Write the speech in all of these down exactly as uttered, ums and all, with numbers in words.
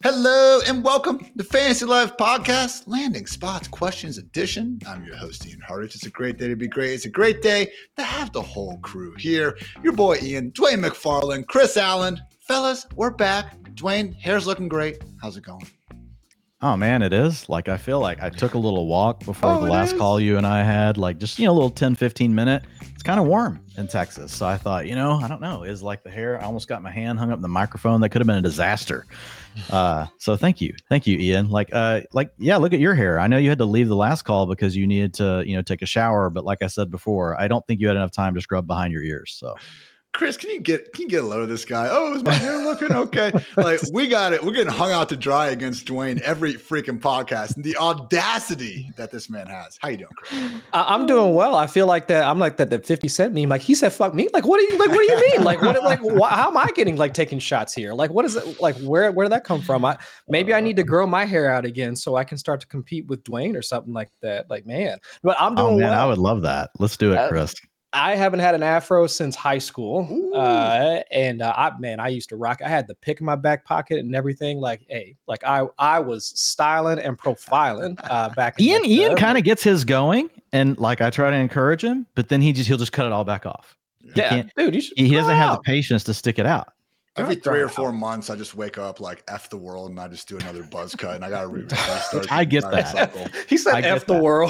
Hello and welcome to Fantasy Life Podcast, Landing Spots Questions Edition. I'm your host, Ian Hartich. It's a great day to be great. It's a great day to have the whole crew here. Your boy Ian, Dwayne McFarland, Chris Allen. Fellas, we're back. Dwayne, hair's looking great. How's it going? Oh, man, it is. Like, I feel like I took a little walk before oh, the last is? call you and I had, like, just, you know, a little ten, fifteen minute. It's kind of warm in Texas. So I thought, you know, I don't know. Is like the hair, I almost got my hand hung up in the microphone. That could have been a disaster. Uh, so thank you. Thank you, Ian. Like, uh, like, yeah, look at your hair. I know you had to leave the last call because you needed to, you know, take a shower. But like I said before, I don't think you had enough time to scrub behind your ears. So. Chris, can you get can you get a load of this guy? Oh, is my hair looking okay? Like, we got it. We're getting hung out to dry against Dwayne every freaking podcast, and the audacity that this man has. How you doing, Chris? I'm doing well. I feel like that. I'm like that. That fifty Cent meme. Like he said, "Fuck me." Like what do you like? What do you mean? Like what? Like wh- how am I getting like taking shots here? Like what is it? Like where where did that come from? I maybe I need to grow my hair out again so I can start to compete with Dwayne or something like that. Like man, but I'm doing oh, man, well. I would love that. Let's do it, Chris. Uh, I haven't had an afro since high school. Uh, and uh, I, man, I used to rock. I had the pick in my back pocket and everything. Like, hey, like I, I was styling and profiling uh, back. In Ian, like Ian the, kind of gets his going, and like I try to encourage him, but then he just he'll just cut it all back off. He yeah, dude, you should he doesn't have out. the patience to stick it out. Every three or four months, I just wake up like F the world and I just do another buzz cut and I got to restart. I get that. Cycle. He said F the that. world.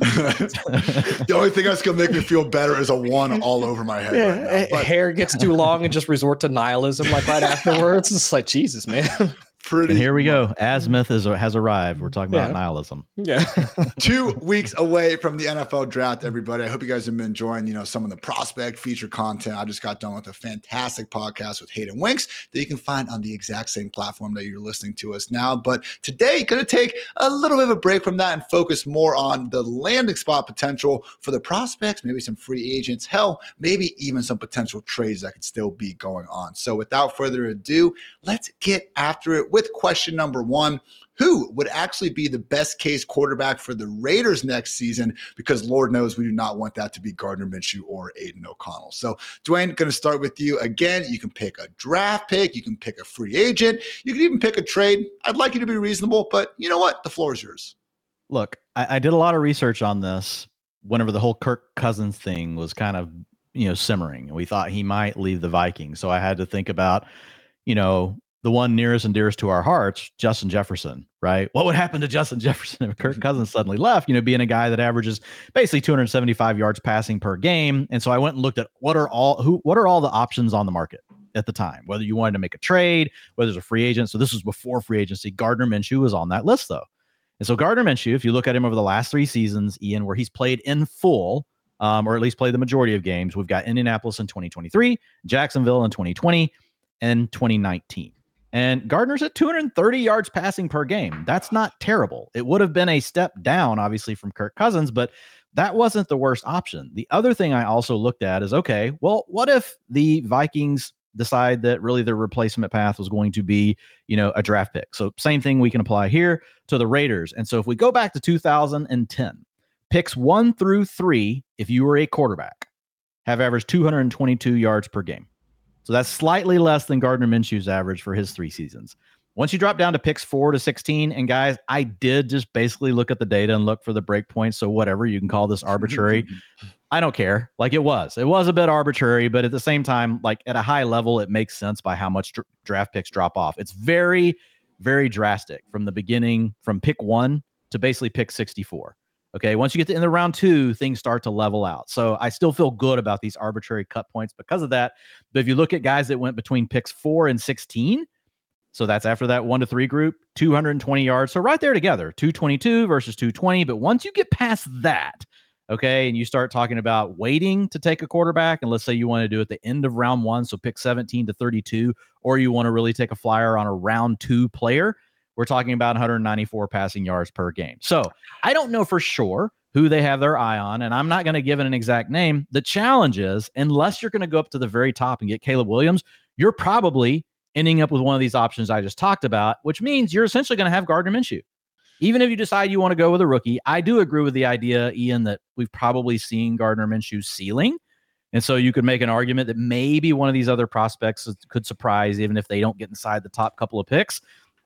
The only thing that's going to make me feel better is a one all over my head. Yeah, right now. But hair gets too long and just resort to nihilism like right afterwards. It's like, Jesus, man. Pretty and here we go. Azimuth is has arrived. We're talking about yeah. nihilism. Yeah. Two weeks away from the N F L draft, everybody. I hope you guys have been enjoying, you know, some of the prospect feature content. I just got done with a fantastic podcast with Hayden Winks that you can find on the exact same platform that you're listening to us now. But today, going to take a little bit of a break from that and focus more on the landing spot potential for the prospects, maybe some free agents, hell, maybe even some potential trades that could still be going on. So without further ado, let's get after it with question number one. Who would actually be the best case quarterback for the Raiders next season? Because Lord knows we do not want that to be Gardner Minshew or Aiden O'Connell. So Dwayne, going to start with you again. You can pick a draft pick. You can pick a free agent. You can even pick a trade. I'd like you to be reasonable, but you know what? The floor is yours. Look, I, I did a lot of research on this whenever the whole Kirk Cousins thing was kind of, you know, simmering. We thought he might leave the Vikings. So I had to think about, you know, the one nearest and dearest to our hearts, Justin Jefferson, right? What would happen to Justin Jefferson if Kirk Cousins suddenly left, you know, being a guy that averages basically two hundred seventy-five yards passing per game. And so I went and looked at what are all who what are all the options on the market at the time, whether you wanted to make a trade, whether there's a free agent. So this was before free agency. Gardner Minshew was on that list, though. And so Gardner Minshew, if you look at him over the last three seasons, Ian, where he's played in full, um, or at least played the majority of games, we've got Indianapolis in twenty twenty-three, Jacksonville in twenty twenty, and twenty nineteen. And Gardner's at two hundred thirty yards passing per game. That's not terrible. It would have been a step down, obviously, from Kirk Cousins, but that wasn't the worst option. The other thing I also looked at is, okay, well, what if the Vikings decide that really their replacement path was going to be, you know, a draft pick? So same thing we can apply here to the Raiders. And so if we go back to two thousand ten, picks one through three, if you were a quarterback, have averaged two hundred twenty-two yards per game. So that's slightly less than Gardner Minshew's average for his three seasons. Once you drop down to picks four to sixteen, and guys, I did just basically look at the data and look for the break points. So whatever, you can call this arbitrary. I don't care. Like it was. It was a bit arbitrary, but at the same time, like at a high level, it makes sense by how much dr- draft picks drop off. It's very, very drastic from the beginning, from pick one to basically pick sixty-four. Okay, once you get to in the round two, things start to level out. So I still feel good about these arbitrary cut points because of that. But if you look at guys that went between picks four and sixteen, so that's after that one to three group, two hundred twenty yards. So right there together, two twenty-two versus two twenty. But once you get past that, okay, and you start talking about waiting to take a quarterback, and let's say you want to do it at the end of round one, so pick seventeen to thirty-two, or you want to really take a flyer on a round two player, we're talking about one hundred ninety-four passing yards per game. So I don't know for sure who they have their eye on, and I'm not going to give it an exact name. The challenge is, unless you're going to go up to the very top and get Caleb Williams, you're probably ending up with one of these options I just talked about, which means you're essentially going to have Gardner Minshew. Even if you decide you want to go with a rookie, I do agree with the idea, Ian, that we've probably seen Gardner Minshew's ceiling. And so you could make an argument that maybe one of these other prospects could surprise, even if they don't get inside the top couple of picks.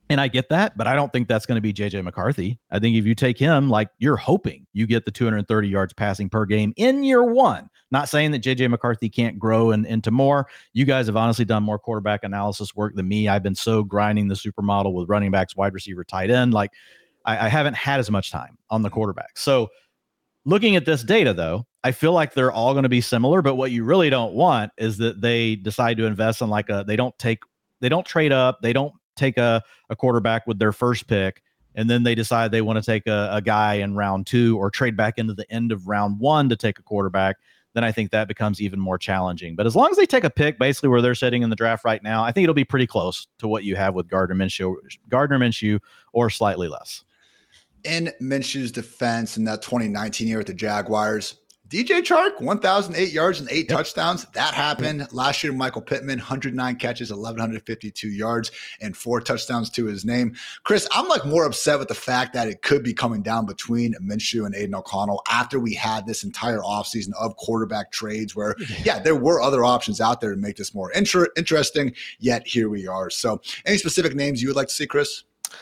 And I get that, but I don't think that's going to be J J McCarthy. I think if you take him, like you're hoping you get the two hundred thirty yards passing per game in year one. Not saying that J J McCarthy can't grow and into more. You guys have honestly done more quarterback analysis work than me. I've been so grinding the supermodel with running backs, wide receiver, tight end. Like I, I haven't had as much time on the quarterback. So looking at this data, though, I feel like they're all going to be similar. But what you really don't want is that they decide to invest in like a, they don't take, they don't trade up. They don't take a, a quarterback with their first pick, and then they decide they want to take a, a guy in round two or trade back into the end of round one to take a quarterback, then I think that becomes even more challenging. But as long as they take a pick basically where they're sitting in the draft right now, I think it'll be pretty close to what you have with Gardner Minshew, Gardner Minshew or slightly less. In Minshew's defense in that twenty nineteen year with the Jaguars, D J Chark, one thousand eight yards and eight yep. touchdowns. That happened yep. last year. Michael Pittman, one hundred nine catches, eleven fifty-two yards, and four touchdowns to his name. Chris, I'm like more upset with the fact that it could be coming down between Minshew and Aiden O'Connell after we had this entire offseason of quarterback trades where, yeah, there were other options out there to make this more inter- interesting, yet here we are. So any specific names you would like to see, Chris?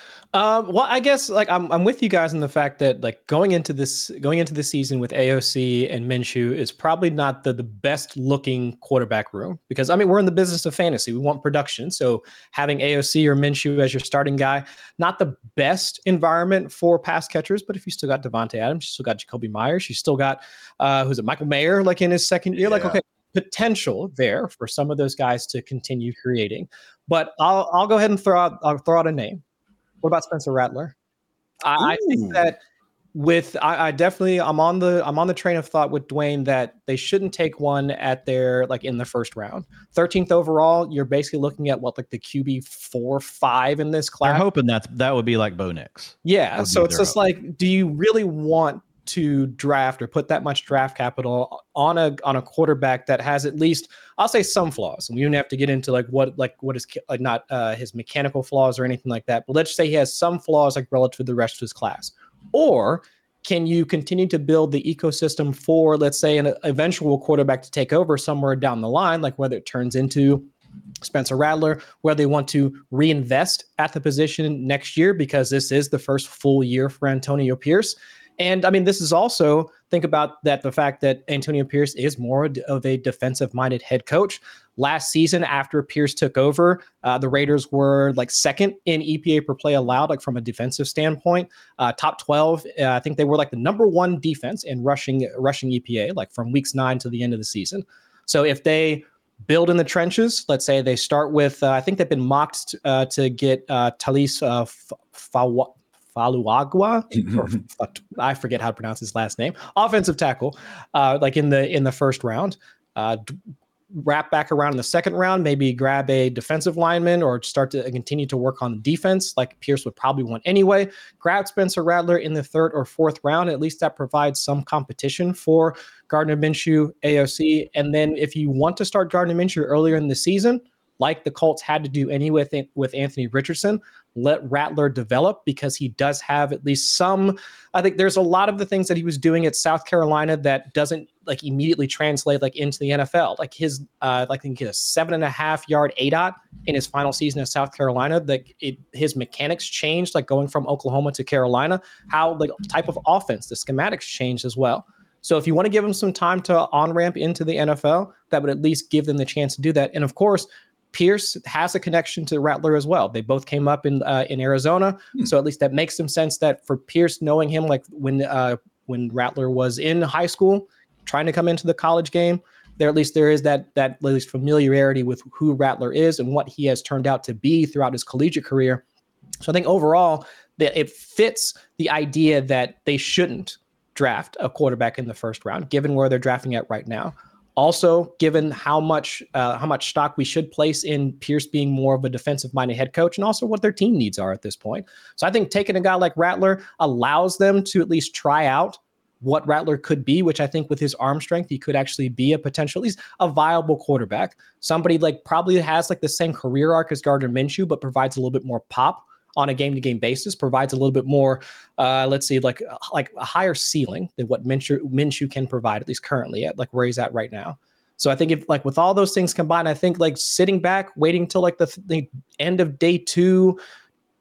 Um, well, I guess like I'm I'm with you guys in the fact that like going into this going into the season with A O C and Minshew is probably not the the best looking quarterback room, because I mean we're in the business of fantasy. We want production. So having A O C or Minshew as your starting guy, not the best environment for pass catchers, but if you still got Devontae Adams, you still got Jacoby Myers, you still got uh who's it, Michael Mayer like in his second year, yeah. like okay, potential there for some of those guys to continue creating. But I'll I'll go ahead and throw out I'll throw out a name. What about Spencer Rattler? I, I think that with I, I definitely I'm on the I'm on the train of thought with Dwayne that they shouldn't take one at their like in the first round. thirteenth overall, you're basically looking at what like the Q B four, five in this class. They're hoping that's that would be like Bo Nix. Yeah. So it's just hope. like, do you really want to draft or put that much draft capital on a on a quarterback that has at least, I'll say, some flaws? And we don't have to get into like what like what is like not uh, his mechanical flaws or anything like that, but let's say he has some flaws like relative to the rest of his class. Or can you continue to build the ecosystem for, let's say, an eventual quarterback to take over somewhere down the line, like whether it turns into Spencer Rattler, where they want to reinvest at the position next year because this is the first full year for Antonio Pierce. And I mean, this is also, think about that, the fact that Antonio Pierce is more of a defensive-minded head coach. Last season, after Pierce took over, uh, the Raiders were like second in E P A per play allowed, like from a defensive standpoint, uh, top twelve. Uh, I think they were like the number one defense in rushing rushing E P A, like from weeks nine to the end of the season. So if they build in the trenches, let's say they start with, uh, I think they've been mocked uh, to get uh, Talis uh, Fawa. Faluagwa, or I forget how to pronounce his last name, offensive tackle, uh, like in the in the first round. Uh, wrap back around in the second round, maybe grab a defensive lineman or start to continue to work on the defense, like Pierce would probably want anyway. Grab Spencer Rattler in the third or fourth round. At least that provides some competition for Gardner Minshew, A O C. And then if you want to start Gardner Minshew earlier in the season, like the Colts had to do anyway with, with Anthony Richardson, let Rattler develop, because he does have at least some, I think there's a lot of the things that he was doing at South Carolina that doesn't like immediately translate like into the N F L. Like his, uh, like I think he had a seven and a half yard A D O T in his final season at South Carolina. That it, his mechanics changed, like going from Oklahoma to Carolina, how the type of offense, the schematics changed as well. So if you want to give him some time to on-ramp into the N F L, that would at least give them the chance to do that. And of course, Pierce has a connection to Rattler as well. They both came up in uh, in Arizona, hmm. so at least that makes some sense. That for Pierce, knowing him, like when uh, when Rattler was in high school, trying to come into the college game, there at least there is that that at least familiarity with who Rattler is and what he has turned out to be throughout his collegiate career. So I think overall that it fits the idea that they shouldn't draft a quarterback in the first round, given where they're drafting at right now. Also, given how much uh, how much stock we should place in Pierce being more of a defensive-minded head coach, and also what their team needs are at this point. So I think taking a guy like Rattler allows them to at least try out what Rattler could be, which I think with his arm strength, he could actually be a potential, at least a viable quarterback. Somebody like probably has like the same career arc as Gardner Minshew, but provides a little bit more pop on a game-to-game basis, provides a little bit more, uh, let's see, like like a higher ceiling than what Minshew, Minshew can provide, at least currently, at like where he's at right now. So I think if like with all those things combined, I think like sitting back, waiting till like the, the end of day two,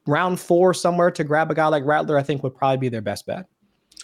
round four somewhere to grab a guy like Rattler, I think would probably be their best bet.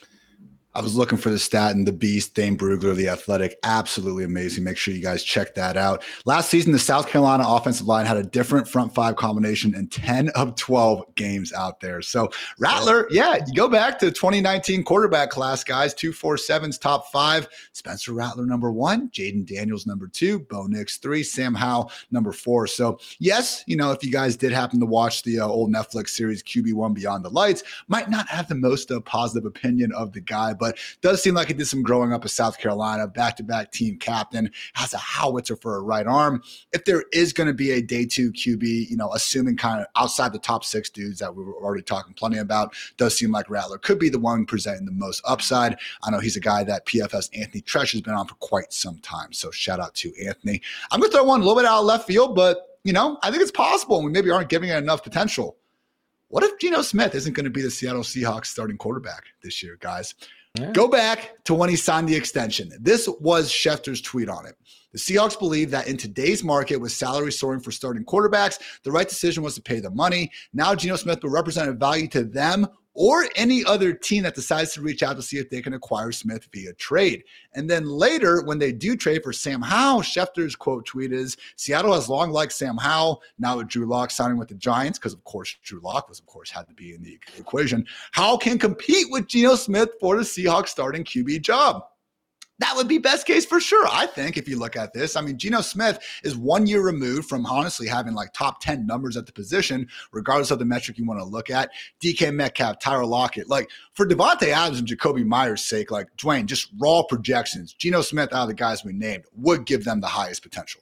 I was looking for the stat, and the beast, Dane Brugler, the Athletic, absolutely amazing. Make sure you guys check that out. Last season, the South Carolina offensive line had a different front five combination in ten of twelve games out there. So Rattler, yeah, you go back to the twenty nineteen quarterback class, guys, two forty-seven's top five. Spencer Rattler, number one, Jaden Daniels, number two, Bo Nix, three, Sam Howell, number four. So yes, you know, if you guys did happen to watch the uh, old Netflix series Q B one Beyond the Lights, might not have the most uh, positive opinion of the guy, but does seem like he did some growing up at South Carolina, back-to-back team captain, has a howitzer for a right arm. If there is going to be a day two Q B, you know, assuming kind of outside the top six dudes that we were already talking plenty about, does seem like Rattler could be the one presenting the most upside. I know he's a guy that P F F Anthony Tresh has been on for quite some time, so shout out to Anthony. I'm going to throw one a little bit out of left field, but, you know, I think it's possible, and we maybe aren't giving it enough potential. What if Geno Smith isn't going to be the Seattle Seahawks starting quarterback this year, guys? Yeah. Go back to when he signed the extension. This was Schefter's tweet on it. The Seahawks believe that in today's market, with salary soaring for starting quarterbacks, the right decision was to pay the money. Now Geno Smith will represent a value to them or any other team that decides to reach out to see if they can acquire Smith via trade. And then later, when they do trade for Sam Howell, Schefter's quote tweet is, Seattle has long liked Sam Howell, now with Drew Lock signing with the Giants, because of course Drew Lock was of course had to be in the equation. Howell can compete with Geno Smith for the Seahawks starting Q B job. That would be best case for sure, I think, if you look at this. I mean, Geno Smith is one year removed from honestly having like top ten numbers at the position, regardless of the metric you want to look at. D K Metcalf, Tyler Lockett. Like, for Devontae Adams and Jacoby Myers' sake, like, Dwayne, just raw projections, Geno Smith, out of the guys we named, would give them the highest potential.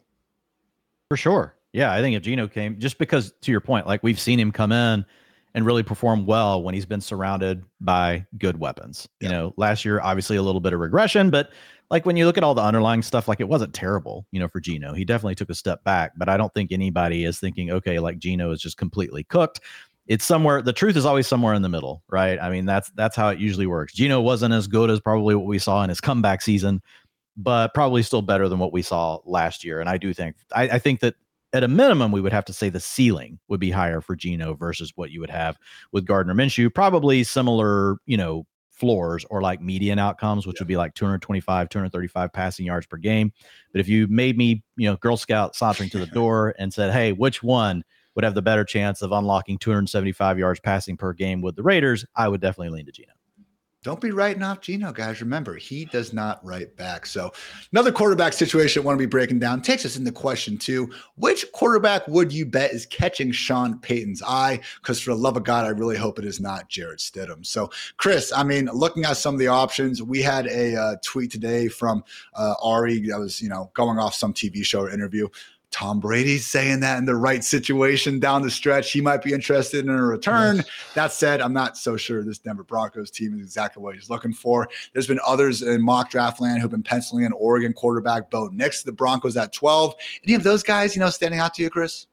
For sure. Yeah, I think if Geno came, just because, to your point, like, we've seen him come in and really perform well when he's been surrounded by good weapons. You know, last year, obviously a little bit of regression, but like when you look at all the underlying stuff, like it wasn't terrible, you know, for Geno. He definitely took a step back, but I don't think anybody is thinking, okay, like Geno is just completely cooked. It's somewhere, the truth is always somewhere in the middle, right? I mean, that's that's how it usually works. Geno wasn't as good as probably what we saw in his comeback season, but probably still better than what we saw last year. And I do think, I, I think that at a minimum, we would have to say the ceiling would be higher for Geno versus what you would have with Gardner Minshew. Probably similar, you know, floors or like median outcomes, which yeah. would be like two twenty-five, two thirty-five passing yards per game. But if you made me, you know, Girl Scout sauntering to the door and said, hey, which one would have the better chance of unlocking two seventy-five yards passing per game with the Raiders, I would definitely lean to Geno. Don't be writing off Geno, guys. Remember, he does not write back. So another quarterback situation I want to be breaking down takes us into question two. Which quarterback would you bet is catching Sean Payton's eye? Because for the love of God, I really hope it is not Jarrett Stidham. So, Chris, I mean, looking at some of the options, we had a uh, tweet today from uh, Ari that was, you know, going off some T V show or interview. Tom Brady's saying that in the right situation down the stretch, he might be interested in a return. Yes. That said, I'm not so sure this Denver Broncos team is exactly what he's looking for. There's been others in mock draft land who've been penciling in Oregon quarterback Bo Nix to the Broncos at twelve. Any of those guys, you know, standing out to you, Chris?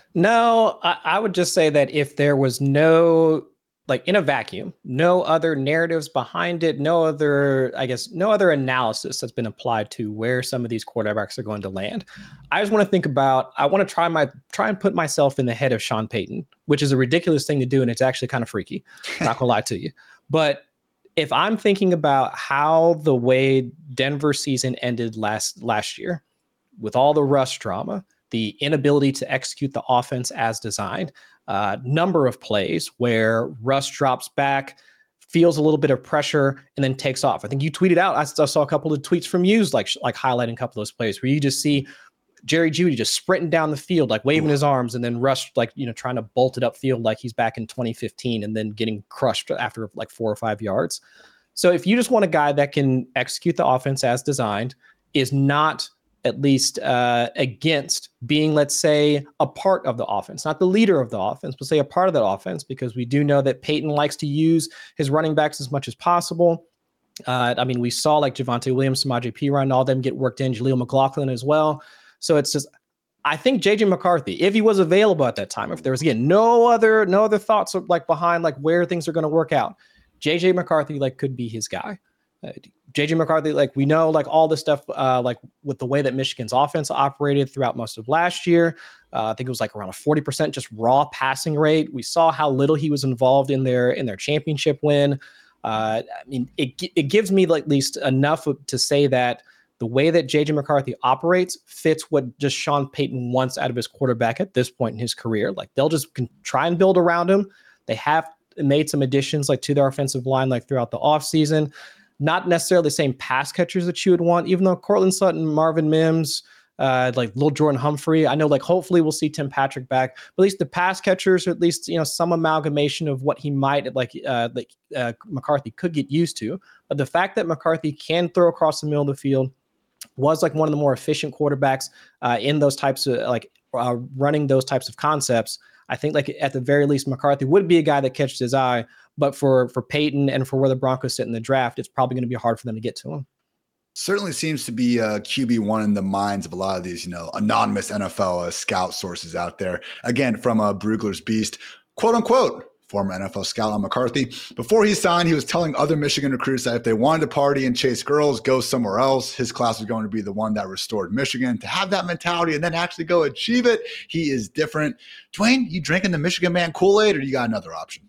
No, I, I would just say that if there was no, like in a vacuum, no other narratives behind it, no other, I guess, no other analysis that's been applied to where some of these quarterbacks are going to land. I just want to think about, I want to try my, try and put myself in the head of Sean Payton, which is a ridiculous thing to do. And it's actually kind of freaky. Not gonna lie to you. But if I'm thinking about how the way Denver season ended last, last year with all the Russ drama, the inability to execute the offense as designed, uh, number of plays where Russ drops back, feels a little bit of pressure, and then takes off. I think you tweeted out, I saw a couple of tweets from you, like, like highlighting a couple of those plays where you just see Jerry Jeudy just sprinting down the field, like waving his arms, and then Russ, like, you know, trying to bolt it upfield like he's back in twenty fifteen and then getting crushed after like four or five yards. So if you just want a guy that can execute the offense as designed, is not at least uh, against being, let's say, a part of the offense, not the leader of the offense, but say a part of the offense, because we do know that Peyton likes to use his running backs as much as possible. Uh, I mean, we saw like Javonte Williams, Samaje Perine, all them get worked in, Jaleel McLaughlin as well. So it's just, I think J J McCarthy, if he was available at that time, if there was, again, no other, no other thoughts of, like behind like where things are going to work out, J J McCarthy like could be his guy. Uh, J J McCarthy, like we know, like all the stuff, uh, like with the way that Michigan's offense operated throughout most of last year, Uh, I think it was like around a forty percent just raw passing rate. We saw how little he was involved in their in their championship win. Uh, I mean, it it gives me like at least enough to say that the way that J J McCarthy operates fits what just Sean Payton wants out of his quarterback at this point in his career. Like they'll just can try and build around him. They have made some additions like to their offensive line like throughout the offseason. Not necessarily the same pass catchers that you would want, even though Cortland Sutton, Marvin Mims, uh, like Lil Jordan Humphrey. I know like hopefully we'll see Tim Patrick back, but at least the pass catchers, or at least, you know, some amalgamation of what he might like, uh, like uh, McCarthy could get used to. But the fact that McCarthy can throw across the middle of the field, was like one of the more efficient quarterbacks uh, in those types of like uh, running those types of concepts. I think like at the very least, McCarthy would be a guy that catches his eye, but for, for Peyton and for where the Broncos sit in the draft, it's probably going to be hard for them to get to him. Certainly seems to be a Q B one in the minds of a lot of these, you know, anonymous N F L uh, scout sources out there. Again, from a uh, Brugler's Beast, quote unquote, former N F L scout on McCarthy. Before he signed, he was telling other Michigan recruits that if they wanted to party and chase girls, go somewhere else. His class was going to be the one that restored Michigan. To have that mentality and then actually go achieve it, he is different. Dwayne, you drinking the Michigan man Kool-Aid, or you got another option?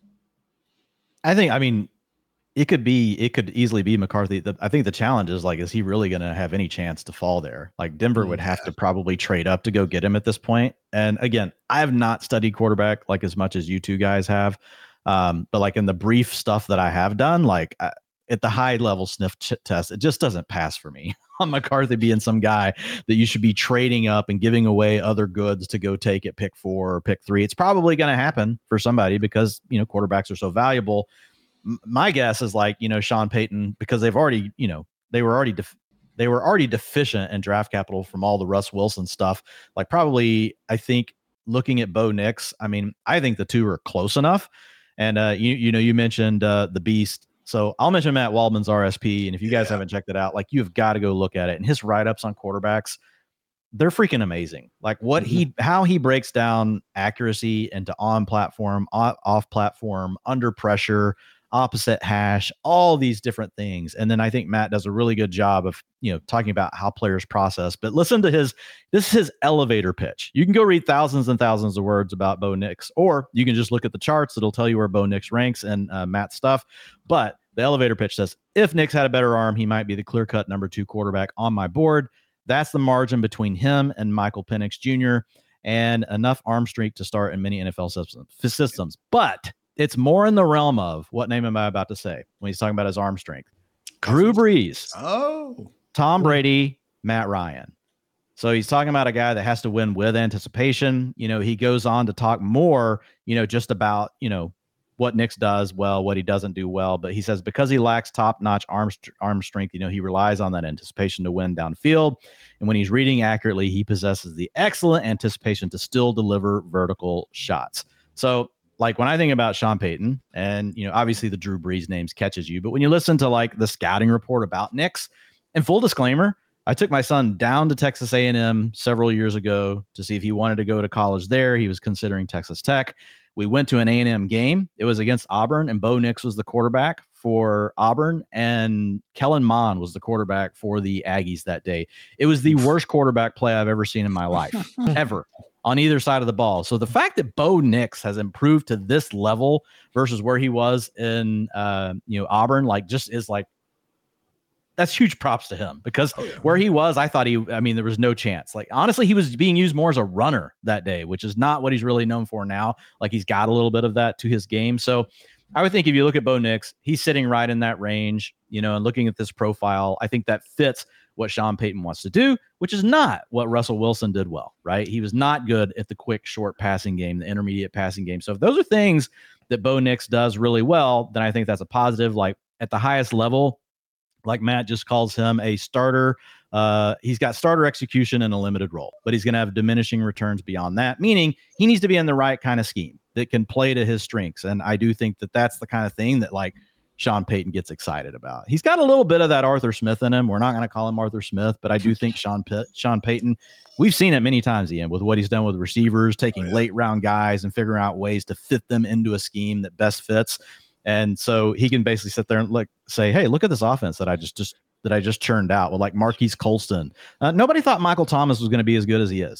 I think, I mean, it could be, it could easily be McCarthy. The, I think the challenge is like, is he really going to have any chance to fall there? Like Denver would have to probably trade up to go get him at this point. And again, I have not studied quarterback like as much as you two guys have. Um, but like in the brief stuff that I have done, like uh, at the high level sniff ch- test, it just doesn't pass for me on McCarthy being some guy that you should be trading up and giving away other goods to go take at pick four or pick three. It's probably going to happen for somebody because, you know, quarterbacks are so valuable. M- my guess is like, you know, Sean Payton, because they've already, you know, they were already, def- they were already deficient in draft capital from all the Russ Wilson stuff. Like probably, I think looking at Bo Nix, I mean, I think the two are close enough. And, uh, you you know, you mentioned uh, the Beast. So I'll mention Matt Waldman's R S P. And if you guys yeah. haven't checked it out, like you've got to go look at it. And his write-ups on quarterbacks, they're freaking amazing. Like what mm-hmm. he, how he breaks down accuracy into on platform, off platform, under pressure, opposite hash, all these different things. And then I think Matt does a really good job of, you know, talking about how players process, but listen to his, this is his elevator pitch. You can go read thousands and thousands of words about Bo Nix, or you can just look at the charts. It'll tell you where Bo Nix ranks and uh, Matt's stuff. But the elevator pitch says, if Nix had a better arm, he might be the clear cut number two quarterback on my board. That's the margin between him and Michael Penix Junior and enough arm strength to start in many N F L systems. systems. But it's more in the realm of what name am I about to say when he's talking about his arm strength? Drew Brees. Oh, Tom Brady, Matt Ryan. So he's talking about a guy that has to win with anticipation. You know, he goes on to talk more, you know, just about, you know, what Nix does well, what he doesn't do well. But he says because he lacks top-notch arm, arm strength, you know, he relies on that anticipation to win downfield. And when he's reading accurately, he possesses the excellent anticipation to still deliver vertical shots. So, like when I think about Sean Payton, and, you know, obviously the Drew Brees names catches you, but when you listen to like the scouting report about Nix, and full disclaimer, I took my son down to Texas A and M several years ago to see if he wanted to go to college there. He was considering Texas Tech. We went to an A and M game. It was against Auburn, and Bo Nix was the quarterback for Auburn, and Kellen Mond was the quarterback for the Aggies that day. It was the worst quarterback play I've ever seen in my life, ever, on either side of the ball. So the fact that Bo Nix has improved to this level versus where he was in, uh, you know, Auburn, like just is like, that's huge props to him, because oh, yeah. where he was, I thought he, I mean, there was no chance. Like, honestly, he was being used more as a runner that day, which is not what he's really known for now. Like, he's got a little bit of that to his game. So I would think if you look at Bo Nix, he's sitting right in that range, you know, and looking at this profile, I think that fits what Sean Payton wants to do, which is not what Russell Wilson did well, right? He was not good at the quick, short passing game, the intermediate passing game. So if those are things that Bo Nix does really well, then I think that's a positive. Like, at the highest level, like Matt just calls him a starter. Uh, he's got starter execution in a limited role, but he's going to have diminishing returns beyond that, meaning he needs to be in the right kind of scheme that can play to his strengths. And I do think that that's the kind of thing that, like, Sean Payton gets excited about. He's got a little bit of that Arthur Smith in him. We're not going to call him Arthur Smith, but I do think Sean Pitt, Sean Payton, we've seen it many times, Ian, with what he's done with receivers, taking oh, yeah. late round guys and figuring out ways to fit them into a scheme that best fits. And so he can basically sit there and look, say, hey, look at this offense that I just, just that I just churned out with, like, Marquise Colston. Uh, nobody thought Michael Thomas was going to be as good as he is.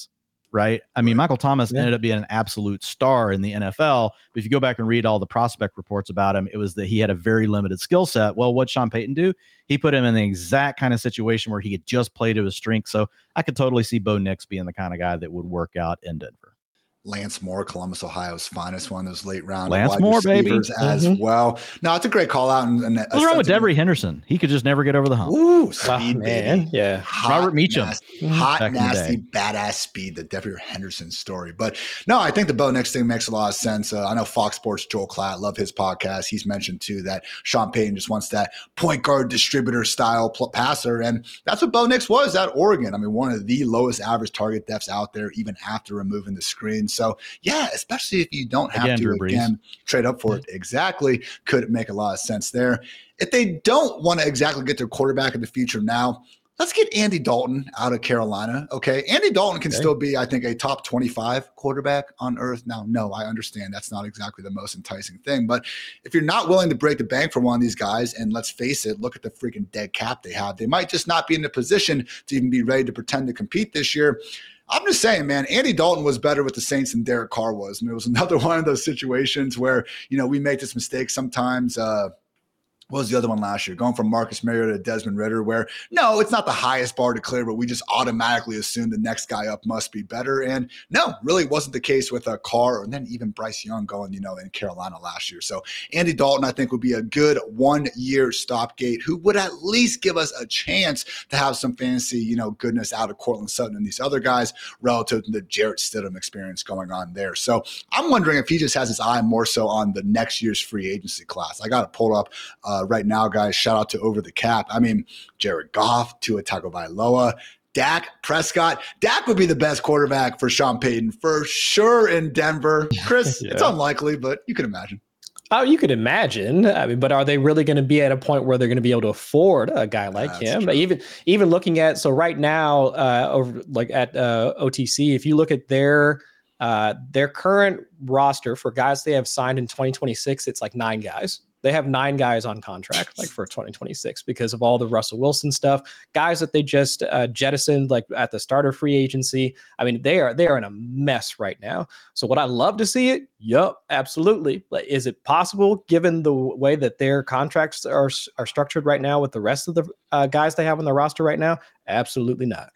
right? I mean, Michael Thomas Yeah. ended up being an absolute star in the N F L. But if you go back and read all the prospect reports about him, it was that he had a very limited skill set. Well, what'd Sean Payton do? He put him in the exact kind of situation where he could just play to his strength. So I could totally see Bo Nix being the kind of guy that would work out in Denver. Lance Moore, Columbus, Ohio's finest, one of those late round Lance wide Moore, baby. receivers as Mhm. well. No, it's a great call out. And, and What's wrong with Devery Henderson? He could just never get over the hump. Ooh, Oh, speed, man. baby. Yeah. Hot, Robert Meacham. nasty, Mhm. hot, Back in the nasty, day. badass speed, the Devery Henderson story. But no, I think the Bo Nix thing makes a lot of sense. Uh, I know Fox Sports, Joel Klatt, love his podcast. He's mentioned too that Sean Payton just wants that point guard distributor style pl- passer. And that's what Bo Nix was at Oregon. I mean, one of the lowest average target depths out there, even after removing the screen. So yeah, especially if you don't have Again, to, Drew Brees. again, trade up for it. Exactly. Could make a lot of sense there. If they don't want to exactly get their quarterback in the future now, let's get Andy Dalton out of Carolina. Okay. Andy Dalton can Okay. still be, I think, a top twenty-five quarterback on earth. Now, no, I understand that's not exactly the most enticing thing. But if you're not willing to break the bank for one of these guys, and let's face it, look at the freaking dead cap they have. They might just not be in the position to even be ready to pretend to compete this year. I'm just saying, man, Andy Dalton was better with the Saints than Derek Carr was. And it was another one of those situations where, you know, we make this mistake sometimes. Uh, what was the other one last year? Going from Marcus Mariota to Desmond Ridder, where no, it's not the highest bar to clear, but we just automatically assume the next guy up must be better. And no, really wasn't the case with a Carr, and then even Bryce Young going, you know, in Carolina last year. So Andy Dalton, I think, would be a good one-year stopgate who would at least give us a chance to have some fantasy, you know, goodness out of Cortland Sutton and these other guys relative to the Jarrett Stidham experience going on there. So I'm wondering if he just has his eye more so on the next year's free agency class. I got to pull up uh, right now, guys. Shout out to Over the Cap. I mean, Jared Goff, Tua Tagovailoa, Dak Prescott. Dak would be the best quarterback for Sean Payton for sure in Denver. Chris, Yeah. it's unlikely, but you can imagine. Oh, you could imagine. I mean, but are they really going to be at a point where they're going to be able to afford a guy like That's him? true. Even even looking at so right now, uh, over like at uh, O T C, if you look at their uh, their current roster for guys they have signed in twenty twenty-six, it's like nine guys. They have nine guys on contract like for twenty twenty-six because of all the Russell Wilson stuff, guys that they just uh, jettisoned like at the start of free agency. I mean, they are they are in a mess right now. So would I love to see it? Yup, absolutely. But is it possible given the way that their contracts are are structured right now with the rest of the uh, guys they have on the roster right now? Absolutely not.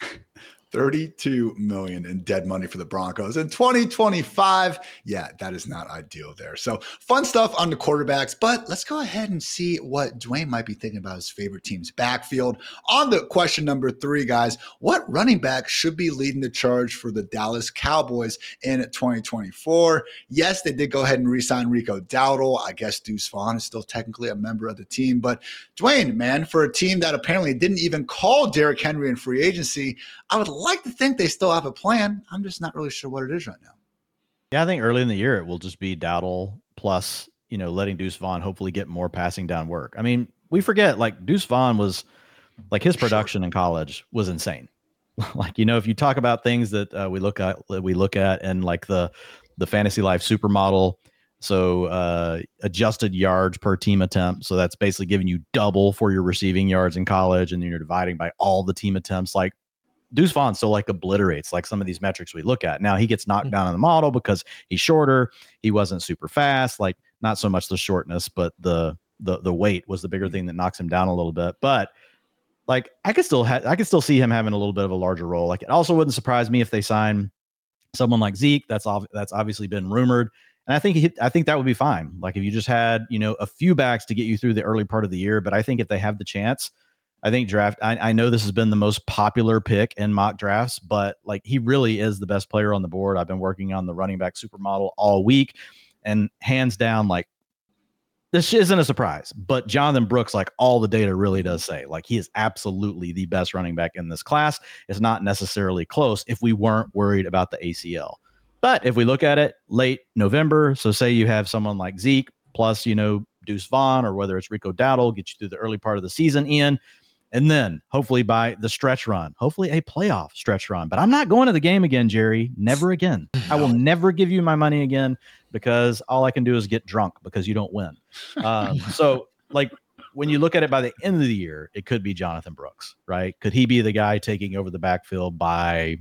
thirty-two million in dead money for the Broncos in twenty twenty-five. Yeah, that is not ideal there. So fun stuff on the quarterbacks, but let's go ahead and see what Dwayne might be thinking about his favorite team's backfield. On the question number three, guys, what running back should be leading the charge for the Dallas Cowboys in twenty twenty-four? Yes, they did go ahead and re-sign Rico Dowdle. I guess Deuce Vaughn is still technically a member of the team, but Dwayne, man, for a team that apparently didn't even call Derrick Henry in free agency, I would like to think they still have a plan. I'm just not really sure what it is right now. Yeah, I think early in the year it will just be Dowdle plus, you know, letting Deuce Vaughn hopefully get more passing down work. I mean, we forget like Deuce Vaughn was like his production in college was insane. Like, you know, if you talk about things that uh, we look at, we look at and like the the Fantasy Life supermodel. So uh, adjusted yards per team attempt. So that's basically giving you double for your receiving yards in college, and then you're dividing by all the team attempts. Like Deuce Vaughn still like obliterates like some of these metrics we look at. Now he gets knocked down in the model because he's shorter. He wasn't super fast. Like not so much the shortness, but the the the weight was the bigger thing that knocks him down a little bit. But like I could still ha- I could still see him having a little bit of a larger role. Like it also wouldn't surprise me if they sign someone like Zeke. That's ov- that's obviously been rumored. And I think he, I think that would be fine. Like if you just had, you know, a few backs to get you through the early part of the year. But I think if they have the chance, I think draft, I, I know this has been the most popular pick in mock drafts, but like he really is the best player on the board. I've been working on the running back supermodel all week, and hands down, like this isn't a surprise, but Jonathan Brooks, like all the data really does say, like he is absolutely the best running back in this class. It's not necessarily close if we weren't worried about the A C L. But if we look at it late November, so say you have someone like Zeke plus, you know, Deuce Vaughn, or whether it's Rico Dowdle, get you through the early part of the season, Ian, and then hopefully by the stretch run, hopefully a playoff stretch run. But I'm not going to the game again, Jerry. Never again. I will never give you my money again because all I can do is get drunk because you don't win. Um, so like when you look at it by the end of the year, it could be Jonathan Brooks, right? Could he be the guy taking over the backfield by,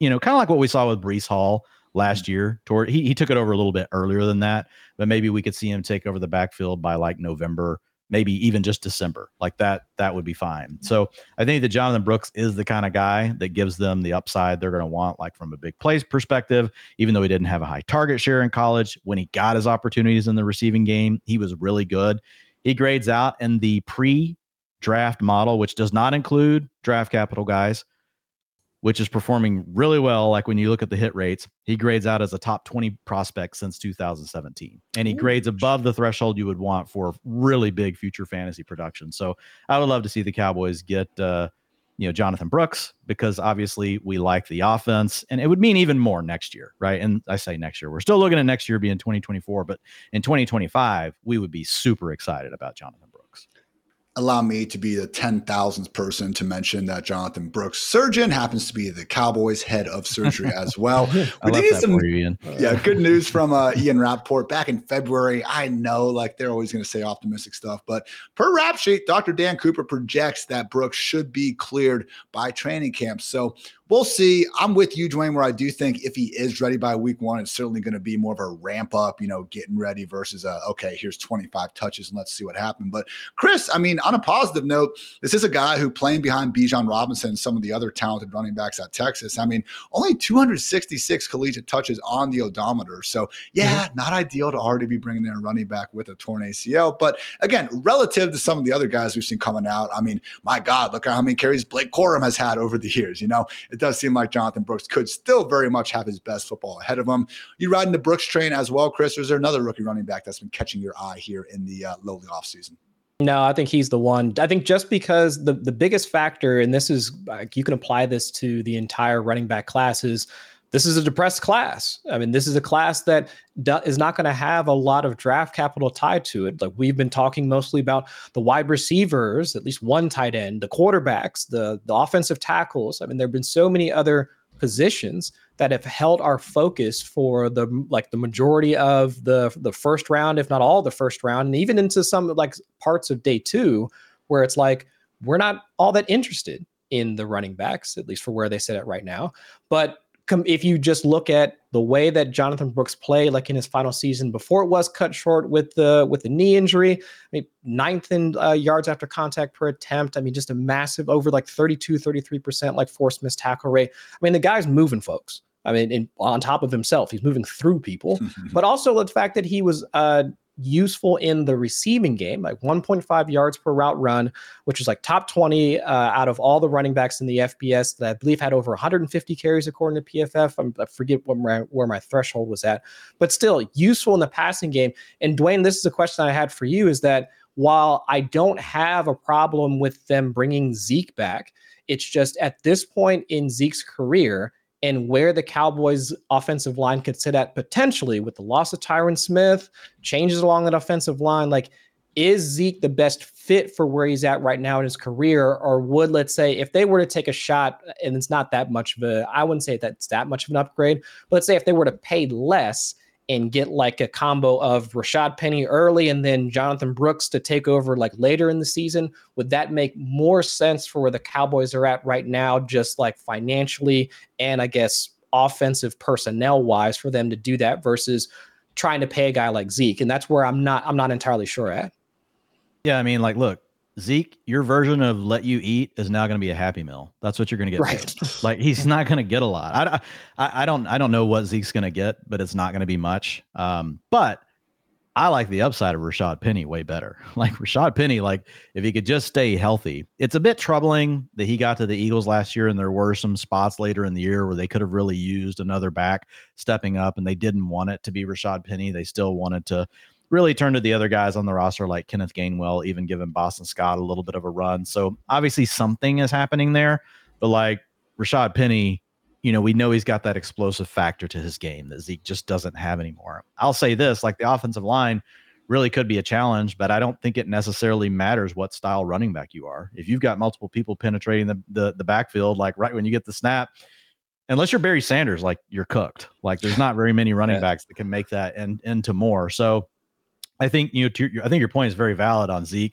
you know, kind of like what we saw with Breece Hall last year. Toward he he took it over a little bit earlier than that, but maybe we could see him take over the backfield by like November, maybe even just December. Like that, that would be fine. So I think that Jonathan Brooks is the kind of guy that gives them the upside they're going to want, like from a big plays perspective, even though he didn't have a high target share in college. When he got his opportunities in the receiving game, he was really good. He grades out in the pre-draft model, which does not include draft capital guys, which is performing really well. Like when you look at the hit rates, he grades out as a top twenty prospect since two thousand seventeen. And he grades above the threshold you would want for really big future fantasy production. So I would love to see the Cowboys get, uh, you know, Jonathan Brooks, because obviously we like the offense, and it would mean even more next year, right? And I say next year, we're still looking at next year being twenty twenty-four, but in twenty twenty-five, we would be super excited about Jonathan Brooks. Allow me to be the ten thousandth person to mention that Jonathan Brooks, surgeon, happens to be the Cowboys head of surgery as well. I love that some, for you, Ian. Yeah, good news from uh, Ian Rappaport back in February. I know, like, they're always going to say optimistic stuff, but per rap sheet, Doctor Dan Cooper projects that Brooks should be cleared by training camp. So we'll see. I'm with you, Dwayne, where I do think if he is ready by week one, it's certainly going to be more of a ramp up, you know, getting ready versus, a, okay, here's twenty-five touches and let's see what happened. But Chris, I mean, on a positive note, this is a guy who playing behind Bijan Robinson and some of the other talented running backs at Texas. I mean, only two hundred sixty-six collegiate touches on the odometer. So yeah, mm-hmm. not ideal to already be bringing in a running back with a torn A C L. But again, relative to some of the other guys we've seen coming out, I mean, my God, look at how many carries Blake Corum has had over the years. You know, it does seem like Jonathan Brooks could still very much have his best football ahead of him. You riding the Brooks train as well, Chris? Or is there another rookie running back that's been catching your eye here in the uh, lowly offseason? No, I think he's the one. I think just because the, the biggest factor, and this is, like, you can apply this to the entire running back class, is this is a depressed class. I mean, this is a class that do, is not going to have a lot of draft capital tied to it. Like, we've been talking mostly about the wide receivers, at least one tight end, the quarterbacks, the, the offensive tackles. I mean, there have been so many other positions that have held our focus for the like the majority of the the first round, if not all the first round, and even into some like parts of day two, where it's like we're not all that interested in the running backs, at least for where they sit at right now. But com- if you just look at the way that Jonathan Brooks played, like in his final season before it was cut short with the with the knee injury, I mean, ninth in uh, yards after contact per attempt. I mean, just a massive over like thirty-two, thirty-three percent like forced missed tackle rate. I mean, the guy's moving folks. I mean, in, on top of himself, he's moving through people, but also the fact that he was uh, useful in the receiving game, like one point five yards per route run, which is like top twenty uh, out of all the running backs in the F B S that I believe had over one hundred fifty carries according to P F F. I'm, I forget what my, where my threshold was at, but still useful in the passing game. And Dwayne, this is a question I had for you, is that while I don't have a problem with them bringing Zeke back, it's just at this point in Zeke's career, and where the Cowboys offensive line could sit at potentially with the loss of Tyron Smith, changes along that offensive line, like, is Zeke the best fit for where he's at right now in his career? Or would, let's say, if they were to take a shot, and it's not that much of a, I wouldn't say that's that much of an upgrade, but let's say if they were to pay less and get like a combo of Rashad Penny early and then Jonathan Brooks to take over like later in the season, would that make more sense for where the Cowboys are at right now, just like financially and I guess offensive personnel wise, for them to do that versus trying to pay a guy like Zeke? And that's where I'm not, I'm not entirely sure at. Yeah, I mean, like, look, Zeke, your version of let you eat is now going to be a Happy Meal. That's what you're going to get. Right. Like, he's not going to get a lot. I, I, I don't, I don't know what Zeke's going to get, but it's not going to be much. Um, but I like the upside of Rashad Penny way better. Like Rashad Penny, like if he could just stay healthy. It's a bit troubling that he got to the Eagles last year and there were some spots later in the year where they could have really used another back stepping up, and they didn't want it to be Rashad Penny. They still wanted to really turn to the other guys on the roster like Kenneth Gainwell, even giving Boston Scott a little bit of a run. So obviously something is happening there, but like Rashad Penny, you know, we know he's got that explosive factor to his game that Zeke just doesn't have anymore. I'll say this, like the offensive line really could be a challenge, but I don't think it necessarily matters what style running back you are. If you've got multiple people penetrating the, the, the backfield, like right when you get the snap, unless you're Barry Sanders, like you're cooked. Like there's not very many running yeah. backs that can make that and into more. So I think, you know, to your, I think your point is very valid on Zeke.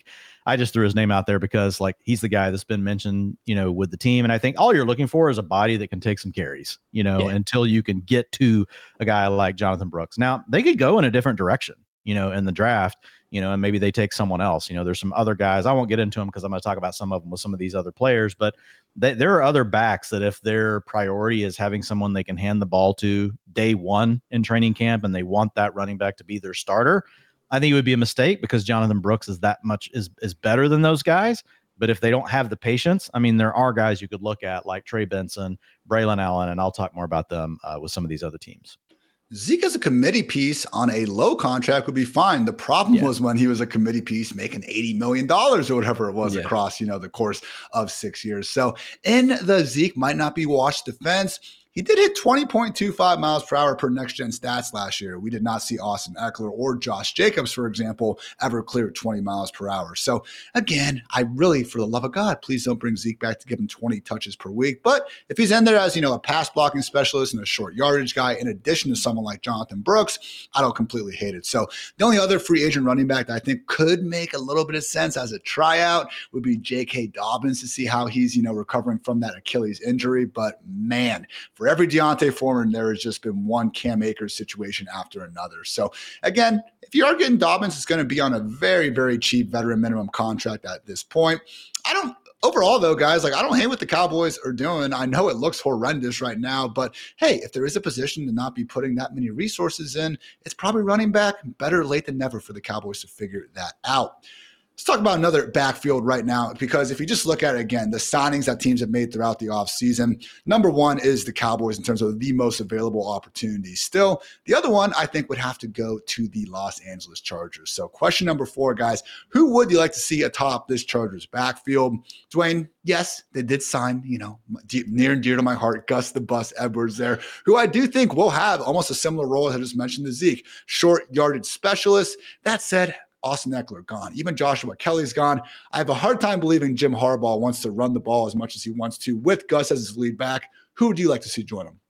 I just threw his name out there because like he's the guy that's been mentioned, you know, with the team. And I think all you're looking for is a body that can take some carries, you know, yeah. until you can get to a guy like Jonathan Brooks. Now they could go in a different direction, you know, in the draft, you know, and maybe they take someone else. You know, there's some other guys. I won't get into them because I'm going to talk about some of them with some of these other players, but they, there are other backs that if their priority is having someone they can hand the ball to day one in training camp and they want that running back to be their starter, I think it would be a mistake because Jonathan Brooks is that much is is better than those guys. But if they don't have the patience, I mean, there are guys you could look at like Trey Benson, Braylon Allen, and I'll talk more about them uh, with some of these other teams. Zeke as a committee piece on a low contract would be fine. The problem yeah. was when he was a committee piece making eighty million dollars or whatever it was yeah. across, you know, the course of six years. So in the Zeke might not be washed defense, he did hit twenty point two five miles per hour per next gen stats last year. We did not see Austin Eckler or Josh Jacobs, for example, ever clear twenty miles per hour. So again, I really, for the love of God, please don't bring Zeke back to give him twenty touches per week. But if he's in there as, you know, a pass blocking specialist and a short yardage guy, in addition to someone like Jonathan Brooks, I don't completely hate it. So the only other free agent running back that I think could make a little bit of sense as a tryout would be J K. Dobbins to see how he's, you know, recovering from that Achilles injury. But man, for every Deontay Foreman, there has just been one Cam Akers situation after another. So again, if you are getting Dobbins, it's going to be on a very, very cheap veteran minimum contract at this point. I don't overall though, guys, like I don't hate what the Cowboys are doing. I know it looks horrendous right now, but hey, if there is a position to not be putting that many resources in, it's probably running back. Better late than never for the Cowboys to figure that out. Let's talk about another backfield right now, because if you just look at it again, the signings that teams have made throughout the offseason, number one is the Cowboys in terms of the most available opportunities. Still, the other one I think would have to go to the Los Angeles Chargers. So question number four, guys, who would you like to see atop this Chargers backfield? Dwayne, yes, they did sign, you know, deep, near and dear to my heart, Gus the Bus Edwards there, who I do think will have almost a similar role as I just mentioned to Zeke, short yardage specialist. That said, Austin Eckler gone. Even Joshua Kelly's gone. I have a hard time believing Jim Harbaugh wants to run the ball as much as he wants to with Gus as his lead back. Who would you like to see join him?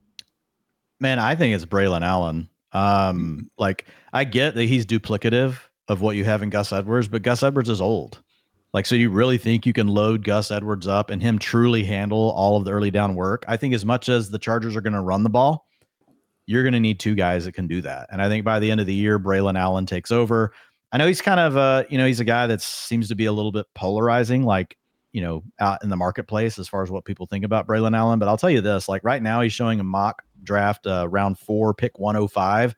Man, I think it's Braylon Allen. Um, like, I get that he's duplicative of what you have in Gus Edwards, but Gus Edwards is old. Like, so you really think you can load Gus Edwards up and him truly handle all of the early down work? I think as much as the Chargers are going to run the ball, you're going to need two guys that can do that. And I think by the end of the year, Braylon Allen takes over. I know he's kind of, uh, you know, he's a guy that seems to be a little bit polarizing, like, you know, out in the marketplace as far as what people think about Braylon Allen. But I'll tell you this, like right now he's showing a mock draft uh, round four, pick one oh five.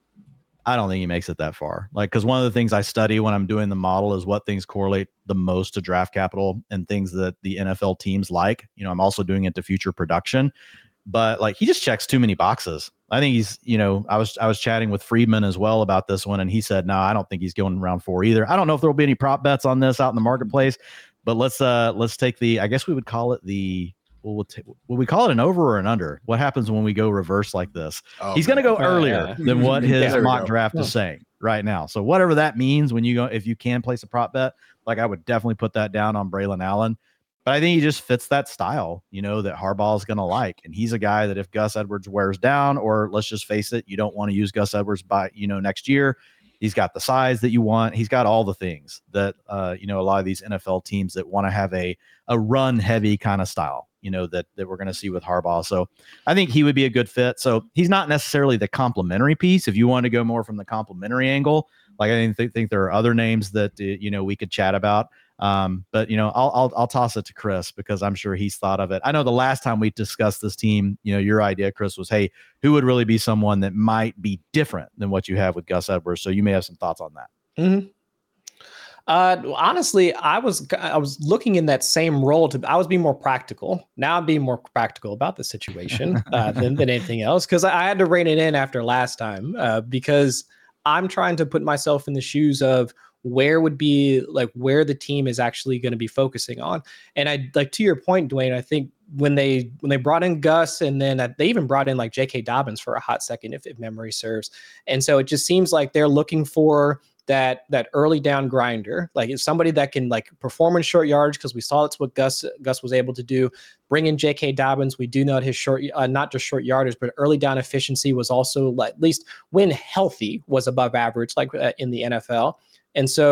I don't think he makes it that far. Like, because one of the things I study when I'm doing the model is what things correlate the most to draft capital and things that the N F L teams like. You know, I'm also doing it to future production. But like he just checks too many boxes. I think he's, you know, I was I was chatting with Friedman as well about this one, and he said, no, I don't think he's going round four either. I don't know if there will be any prop bets on this out in the marketplace, but let's uh let's take the, I guess we would call it the, well, we'll t- will we call it an over or an under? What happens when we go reverse like this? Oh, he's going to go earlier uh, than what his yeah, mock draft is saying right now. So whatever that means, when you go, if you can place a prop bet, like I would definitely put that down on Braylon Allen. But I think he just fits that style, you know, that Harbaugh is going to like. And he's a guy that if Gus Edwards wears down, or let's just face it, you don't want to use Gus Edwards by, you know, next year. He's got the size that you want. He's got all the things that, uh, you know, a lot of these N F L teams that want to have a a run heavy kind of style, you know, that, that we're going to see with Harbaugh. So I think he would be a good fit. So he's not necessarily the complementary piece. If you want to go more from the complementary angle, like I think, think there are other names that, uh, you know, we could chat about. Um, but you know, I'll, I'll, I'll toss it to Chris because I'm sure he's thought of it. I know the last time we discussed this team, you know, your idea, Chris, was, hey, who would really be someone that might be different than what you have with Gus Edwards? So you may have some thoughts on that. Mm-hmm. Uh, honestly, I was, I was looking in that same role to, I was being more practical. Now I'm being more practical about the situation, uh, than, than anything else. Cause I had to rein it in after last time, uh, because I'm trying to put myself in the shoes of where would be like where the team is actually going to be focusing on. And I like to your point, Dwayne, I think when they when they brought in Gus and then uh, they even brought in like J K. Dobbins for a hot second, if, if memory serves. And so it just seems like they're looking for that that early down grinder, like it's somebody that can like perform in short yardage, because we saw that's what Gus Gus was able to do. Bring in J K. Dobbins. We do know that his short, uh, not just short yardage, but early down efficiency was also like, at least when healthy was above average, like uh, in the N F L. And so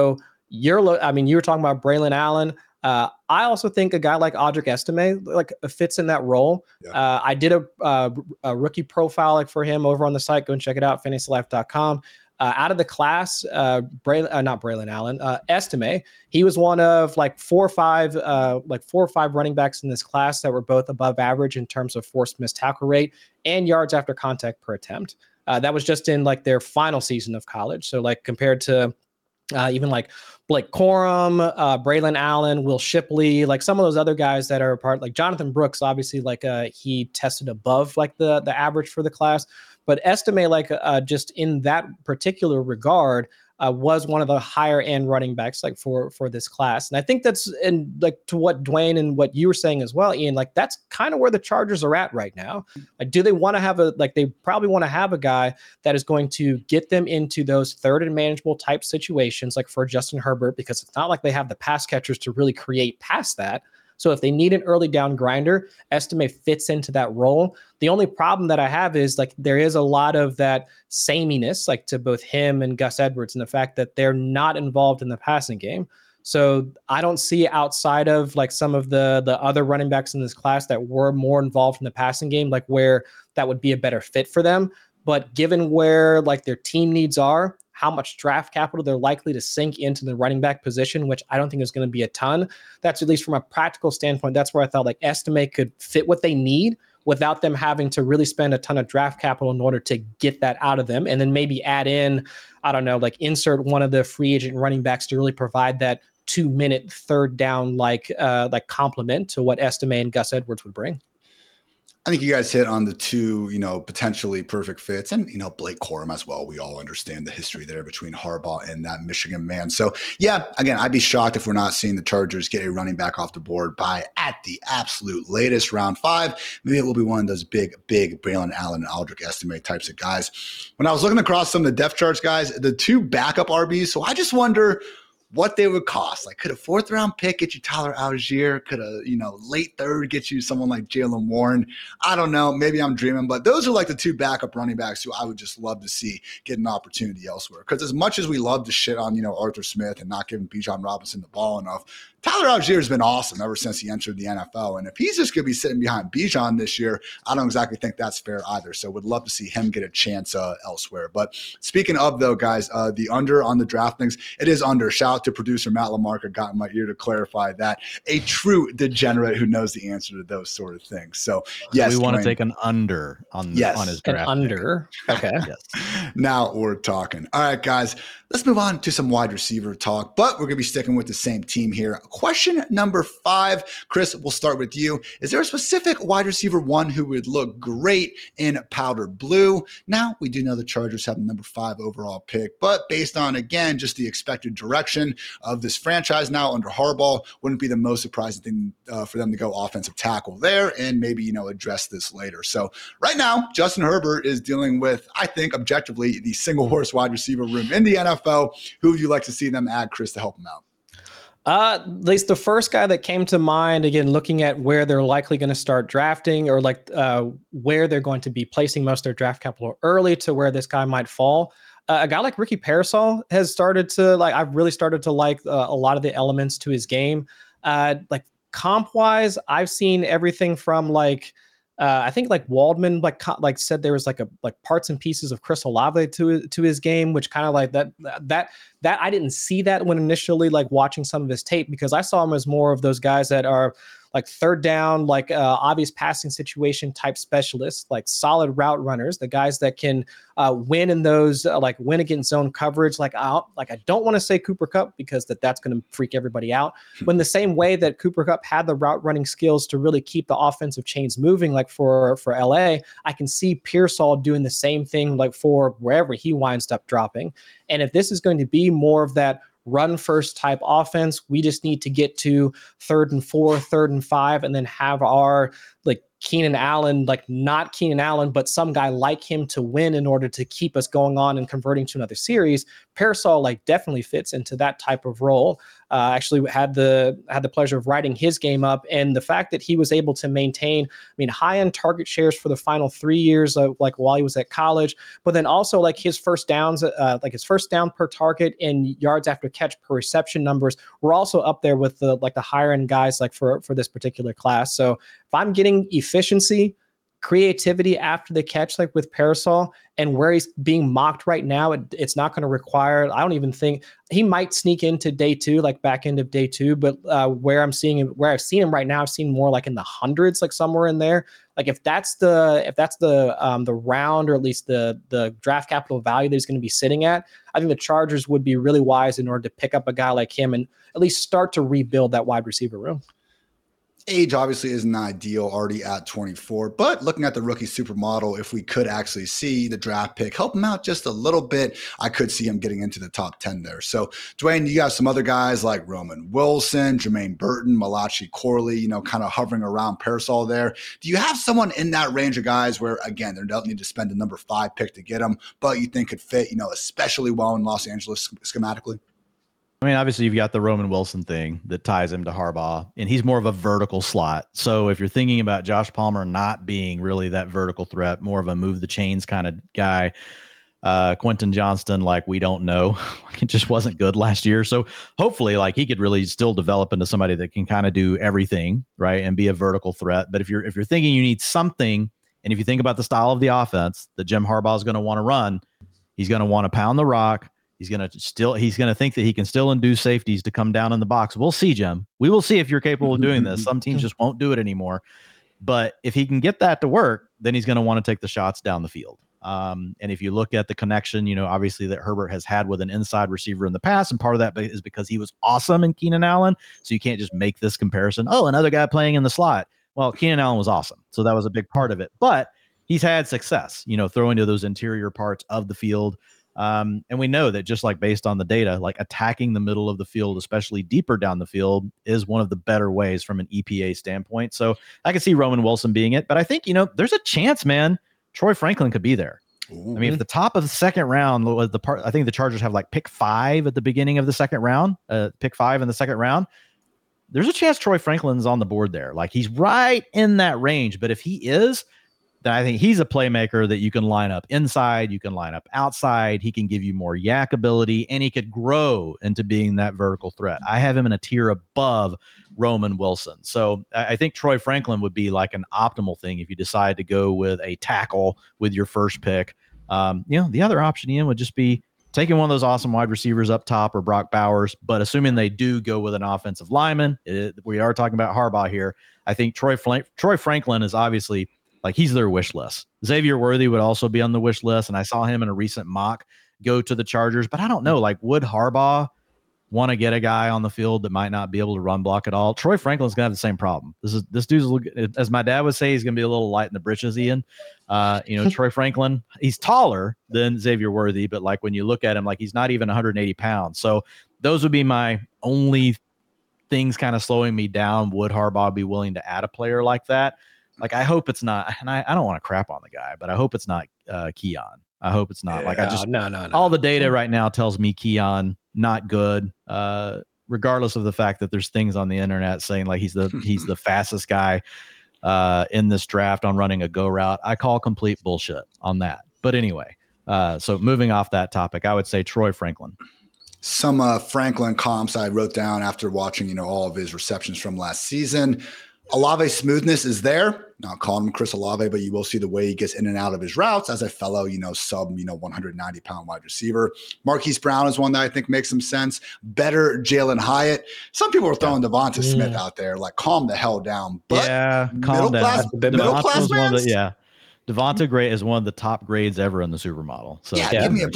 you're, lo- I mean, you were talking about Braylon Allen. Uh, I also think a guy like Audric Estime like fits in that role. Yeah. Uh, I did a, uh, a rookie profile like for him over on the site. Go and check it out, fantasy life dot com. Uh, out of the class, uh, Bray, uh, not Braylon Allen, uh, Estime, he was one of like four or five, uh, like four or five running backs in this class that were both above average in terms of forced missed tackle rate and yards after contact per attempt. Uh, that was just in like their final season of college. So like compared to uh, even like Blake Corum, uh, Braylon Allen, Will Shipley, like some of those other guys that are a part, like Jonathan Brooks, obviously like uh, he tested above like the the average for the class. But Estime, like uh, just in that particular regard, uh, was one of the higher end running backs, like for for this class. And I think that's and like to what Dwayne and what you were saying as well, Ian. Like that's kind of where the Chargers are at right now. Like, do they want to have a like they probably want to have a guy that is going to get them into those third and manageable type situations, like for Justin Herbert, because it's not like they have the pass catchers to really create past that. So if they need an early down grinder, Estime fits into that role. The only problem that I have is like there is a lot of that sameness like to both him and Gus Edwards and the fact that they're not involved in the passing game. So I don't see outside of like some of the the other running backs in this class that were more involved in the passing game, like where that would be a better fit for them. But given where like their team needs are, how much draft capital they're likely to sink into the running back position, which I don't think is going to be a ton. That's at least from a practical standpoint. That's where I thought like Estime could fit what they need without them having to really spend a ton of draft capital in order to get that out of them. And then maybe add in, I don't know, like insert one of the free agent running backs to really provide that two minute third down, like, uh, like complement to what Estime and Gus Edwards would bring. I think you guys hit on the two, you know, potentially perfect fits, and you know Blake Corum as well. We all understand the history there between Harbaugh and that Michigan man. So yeah, again, I'd be shocked if we're not seeing the Chargers get a running back off the board by at the absolute latest round five. Maybe it will be one of those big, big Braylon Allen and Audric Estime types of guys. When I was looking across some of the depth charts, guys, the two backup R Bs. So I just wonder what they would cost. Like, could a fourth round pick get you Tyler Algier? Could a, you know, late third get you someone like Jaylen Warren? I don't know. Maybe I'm dreaming, but those are like the two backup running backs who I would just love to see get an opportunity elsewhere. Because as much as we love to shit on, you know, Arthur Smith and not giving Bijan Robinson the ball enough, Tyler Algier has been awesome ever since he entered the N F L. And if he's just going to be sitting behind Bijan this year, I don't exactly think that's fair either. So would love to see him get a chance uh, elsewhere. But speaking of, though, guys, uh, the under on the DraftKings, it is under. Shout out to producer Matt Lamarca, got in my ear to clarify that. A true degenerate who knows the answer to those sort of things. So, yes. We want Dwayne, to take an under on, the, yes, on his An draft. under. Okay. Yes. Now we're talking. All right, guys, let's move on to some wide receiver talk, but we're going to be sticking with the same team here. Question number five, Chris, we'll start with you. Is there a specific wide receiver one who would look great in powder blue? Now, we do know the Chargers have the number five overall pick, but based on, again, just the expected direction of this franchise now under Harbaugh, wouldn't be the most surprising thing uh, for them to go offensive tackle there and maybe, you know, address this later. So right now, Justin Herbert is dealing with, I think, objectively, the single worst wide receiver room in the N F L. Who would you like to see them add, Chris, to help him out? Uh, at least the first guy that came to mind, again, looking at where they're likely going to start drafting or like uh, where they're going to be placing most of their draft capital early to where this guy might fall. Uh, a guy like Ricky Parasol has started to like, I've really started to like uh, a lot of the elements to his game. Uh, like comp wise, I've seen everything from like, Uh, I think like Waldman like like said there was like a like parts and pieces of Chris Olave to to his game, which kind of like that that that I didn't see that when initially like watching some of his tape, because I saw him as more of those guys that are like third down, like uh, obvious passing situation type specialists, like solid route runners, the guys that can uh, win in those uh, like win against zone coverage. Like out, like I don't want to say Cooper Kupp because that that's going to freak everybody out. But in the same way that Cooper Kupp had the route running skills to really keep the offensive chains moving, like for for L A, I can see Pearsall doing the same thing like for wherever he winds up dropping. And if this is going to be more of that run first type offense, we just need to get to third and four, third and five, and then have our like Keenan Allen, like not Keenan Allen, but some guy like him to win in order to keep us going on and converting to another series. Parasol like definitely fits into that type of role. Uh, actually had the had the pleasure of writing his game up, and the fact that he was able to maintain, I mean, high end target shares for the final three years, of, like while he was at college, but then also like his first downs, uh, like his first down per target and yards after catch per reception numbers were also up there with the like the higher end guys like for for this particular class. So if I'm getting efficiency, creativity after the catch, like with Parasol, and where he's being mocked right now, it, it's not going to require, I don't even think he might sneak into day two, like back end of day two, but uh, where I'm seeing him, where I've seen him right now, I've seen more like in the hundreds, like somewhere in there. Like if that's the, if that's the, um, the round, or at least the, the draft capital value that he's going to be sitting at, I think the Chargers would be really wise in order to pick up a guy like him and at least start to rebuild that wide receiver room. Age obviously isn't ideal, already at twenty-four, but looking at the rookie supermodel, if we could actually see the draft pick help him out just a little bit, I could see him getting into the top ten there. So, Dwayne, you got some other guys like Roman Wilson, Jermaine Burton, Malachi Corley, you know, kind of hovering around Parasol there. Do you have someone in that range of guys where, again, they don't need to spend a number five pick to get them, but you think could fit, you know, especially well in Los Angeles schematically? I mean, obviously, you've got the Roman Wilson thing that ties him to Harbaugh, and he's more of a vertical slot. So if you're thinking about Josh Palmer not being really that vertical threat, more of a move the chains kind of guy, uh, Quentin Johnston, like we don't know, it just wasn't good last year. So hopefully, like he could really still develop into somebody that can kind of do everything, right, and be a vertical threat. But if you're if you're thinking you need something, and if you think about the style of the offense that Jim Harbaugh is going to want to run, he's going to want to pound the rock. He's going to still, he's going to think that he can still induce safeties to come down in the box. We'll see, Jim. We will see if you're capable of doing this. Some teams just won't do it anymore. But if he can get that to work, then he's going to want to take the shots down the field. Um, and if you look at the connection, you know, obviously that Herbert has had with an inside receiver in the past, and part of that is because he was awesome in Keenan Allen. So you can't just make this comparison. Oh, another guy playing in the slot. Well, Keenan Allen was awesome. So that was a big part of it. But he's had success, you know, throwing to those interior parts of the field. Um, and we know that just like based on the data, like attacking the middle of the field, especially deeper down the field, is one of the better ways from an E P A standpoint. So I can see Roman Wilson being it, but I think, you know, there's a chance, man, Troy Franklin could be there. Ooh. I mean, if the top of the second round was the part, I think the Chargers have like pick five at the beginning of the second round, uh, pick five in the second round. There's a chance Troy Franklin's on the board there. Like he's right in that range, but if he is, then I think he's a playmaker that you can line up inside, you can line up outside. He can give you more yak ability, and he could grow into being that vertical threat. I have him in a tier above Roman Wilson. So I think Troy Franklin would be like an optimal thing if you decide to go with a tackle with your first pick. Um, you know, the other option, Ian, would just be taking one of those awesome wide receivers up top or Brock Bowers. But assuming they do go with an offensive lineman, it, we are talking about Harbaugh here. I think Troy Fla- Troy Franklin is obviously like he's their wish list. Xavier Worthy would also be on the wish list, and I saw him in a recent mock go to the Chargers. But I don't know, like, would Harbaugh want to get a guy on the field that might not be able to run block at all? Troy Franklin's gonna have the same problem. This is this dude's, as my dad would say, he's gonna be a little light in the britches, Ian. Uh, you know, Troy Franklin, he's taller than Xavier Worthy, but like when you look at him, like he's not even one hundred eighty pounds. So those would be my only things kind of slowing me down. Would Harbaugh be willing to add a player like that? Like, I hope it's not, and I, I don't want to crap on the guy, but I hope it's not uh, Keon. I hope it's not. Yeah, like, I just, no, no, no. all the data right now tells me Keon, not good, uh, regardless of the fact that there's things on the internet saying like he's the, he's the fastest guy uh, in this draft on running a go route. I call complete bullshit on that. But anyway, uh, so moving off that topic, I would say Troy Franklin. Some uh, Franklin comps I wrote down after watching, you know, all of his receptions from last season. Olave smoothness is there. Not calling him Chris Olave, but you will see the way he gets in and out of his routes as a fellow, you know, sub, you know, one hundred ninety pound wide receiver. Marquise Brown is one that I think makes some sense. Better Jalen Hyatt. Some people are throwing Devonta yeah. Smith out there, like calm the hell down. But yeah, calm down. Class, middle class one of the, yeah. Devonta Gray is one of the top grades ever in the supermodel. So yeah, yeah give me a break.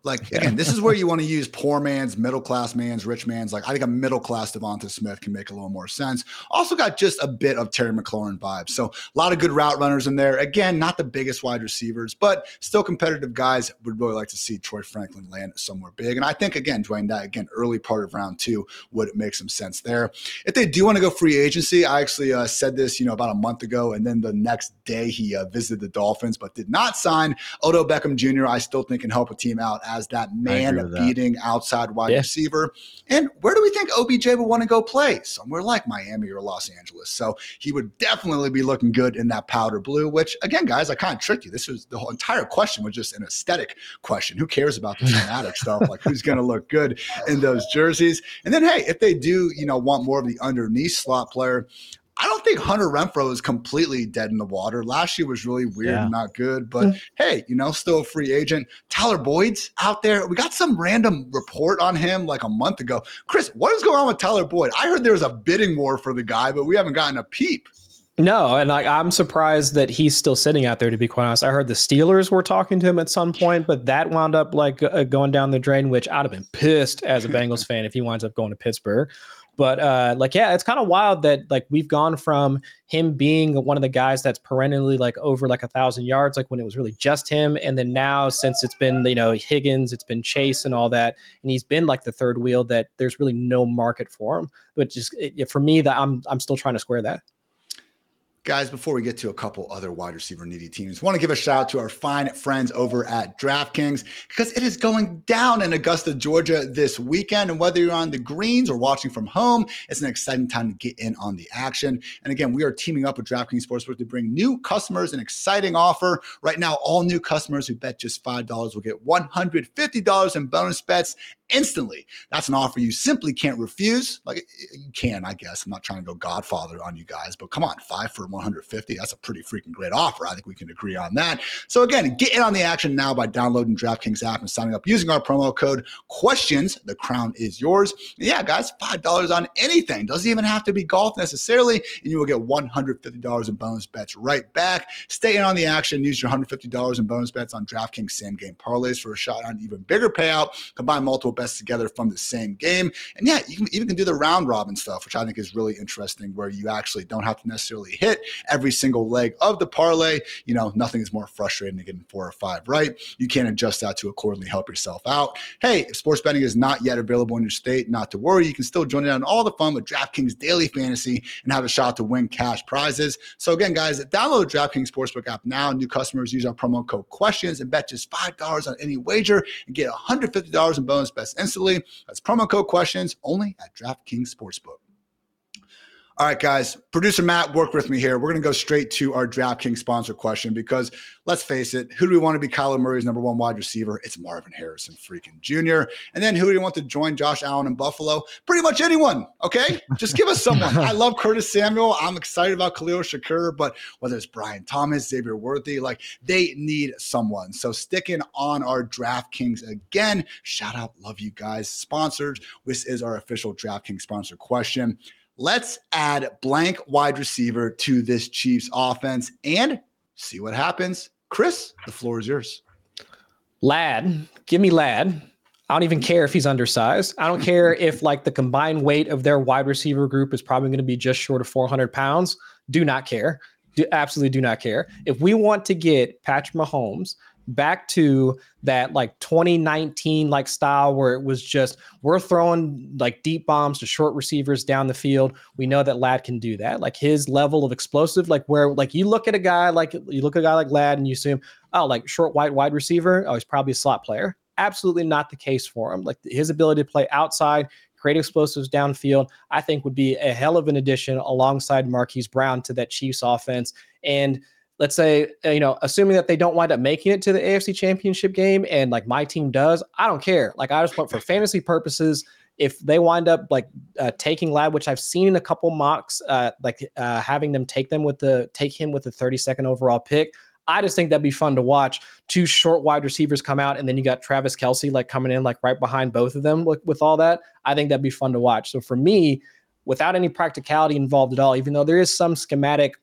Like, Yeah. again, this is where you want to use poor man's, middle class man's, rich man's. Like, I think a middle class Devonta Smith can make a little more sense. Also got just a bit of Terry McLaurin vibes. So a lot of good route runners in there. Again, not the biggest wide receivers, but still competitive guys. Would really like to see Troy Franklin land somewhere big. And I think, again, Dwayne, that again, early part of round two would make some sense there. If they do want to go free agency, I actually uh, said this, you know, about a month ago, and then the next day he uh, visited the Dolphins, but did not sign Odell Beckham Junior I still think can help a team out as that man-beating outside wide yeah. receiver. And where do we think O B J would want to go play? Somewhere like Miami or Los Angeles. So he would definitely be looking good in that powder blue, which, again, guys, I kind of tricked you. This was the whole entire question was just an aesthetic question. Who cares about the schematic stuff? Like, who's going to look good in those jerseys? And then, hey, if they do, you know, want more of the underneath slot player, I don't think Hunter Renfrow is completely dead in the water. Last year was really weird Yeah. and not good, but mm. hey, you know, still a free agent. Tyler Boyd's out there. We got some random report on him like a month ago. Chris, what is going on with Tyler Boyd? I heard there was a bidding war for the guy, but we haven't gotten a peep. No, and like I'm surprised that he's still sitting out there, to be quite honest. I heard the Steelers were talking to him at some point, but that wound up like uh, going down the drain, which I'd have been pissed as a Bengals fan if he winds up going to Pittsburgh. But uh, like, yeah, it's kind of wild that like we've gone from him being one of the guys that's perennially like over like a thousand yards, like when it was really just him. And then now since it's been, you know, Higgins, it's been Chase and all that, and he's been like the third wheel, that there's really no market for him. But just it, for me, that I'm I'm still trying to square that. Guys, before we get to a couple other wide receiver needy teams, want to give a shout out to our fine friends over at DraftKings because it is going down in Augusta, Georgia this weekend. And whether you're on the greens or watching from home, it's an exciting time to get in on the action. And again, we are teaming up with DraftKings Sportsbook to bring new customers an exciting offer. Right now, all new customers who bet just five dollars will get one hundred fifty dollars in bonus bets instantly. That's an offer you simply can't refuse. Like, you can, I guess. I'm not trying to go Godfather on you guys, but come on, five for one hundred fifty. That's a pretty freaking great offer. I think we can agree on that. So again, get in on the action now by downloading DraftKings app and signing up using our promo code questions. The crown is yours. And yeah, guys, five dollars on anything. Doesn't even have to be golf necessarily, and you will get one hundred fifty dollars in bonus bets right back. Stay in on the action. Use your one hundred fifty dollars in bonus bets on DraftKings same game parlays for a shot on an even bigger payout. Combine multiple bets together from the same game. And yeah, you can even can do the round robin stuff, which I think is really interesting, where you actually don't have to necessarily hit every single leg of the parlay. You know, nothing is more frustrating than getting four or five right. You can adjust that to accordingly help yourself out. Hey, if sports betting is not yet available in your state, not to worry. You can still join in on all the fun with DraftKings Daily Fantasy and have a shot to win cash prizes. So again, guys, download the DraftKings Sportsbook app now. New customers use our promo code questions and bet just five dollars on any wager and get one hundred fifty dollars in bonus bets instantly. That's promo code questions only at DraftKings Sportsbook. All right, guys, producer Matt, work with me here. We're going to go straight to our DraftKings sponsor question because let's face it, who do we want to be Kyler Murray's number one wide receiver? It's Marvin Harrison freaking Junior And then who do you want to join Josh Allen in Buffalo? Pretty much anyone, okay? Just give us someone. I love Curtis Samuel. I'm excited about Khalil Shakur, but whether it's Brian Thomas, Xavier Worthy, like they need someone. So sticking on our DraftKings again, shout out, love you guys, sponsors. This is our official DraftKings sponsor question. Let's add blank wide receiver to this Chiefs offense and see what happens. Chris, the floor is yours. Lad, give me Lad. I don't even care if he's undersized. I don't care if like the combined weight of their wide receiver group is probably going to be just short of four hundred pounds. Do not care. Do, absolutely do not care. If we want to get Patrick Mahomes back to that like twenty nineteen like style where it was just we're throwing like deep bombs to short receivers down the field, we know that Lad can do that. Like his level of explosive, like where like you look at a guy like you look at a guy like Lad and you assume, oh, like short white wide receiver, oh, he's probably a slot player. Absolutely not the case for him. Like his ability to play outside, create explosives downfield, I think would be a hell of an addition alongside Marquise Brown to that Chiefs offense. And let's say, you know, assuming that they don't wind up making it to the A F C Championship game and like my team does, I don't care. Like I just want for fantasy purposes, if they wind up like uh, taking Lad, which I've seen in a couple mocks, uh, like uh, having them take them with the take him with the thirty-second overall pick, I just think that'd be fun to watch. Two short wide receivers come out, and then you got Travis Kelce like coming in like right behind both of them with, with all that. I think that'd be fun to watch. So for me, without any practicality involved at all, even though there is some schematic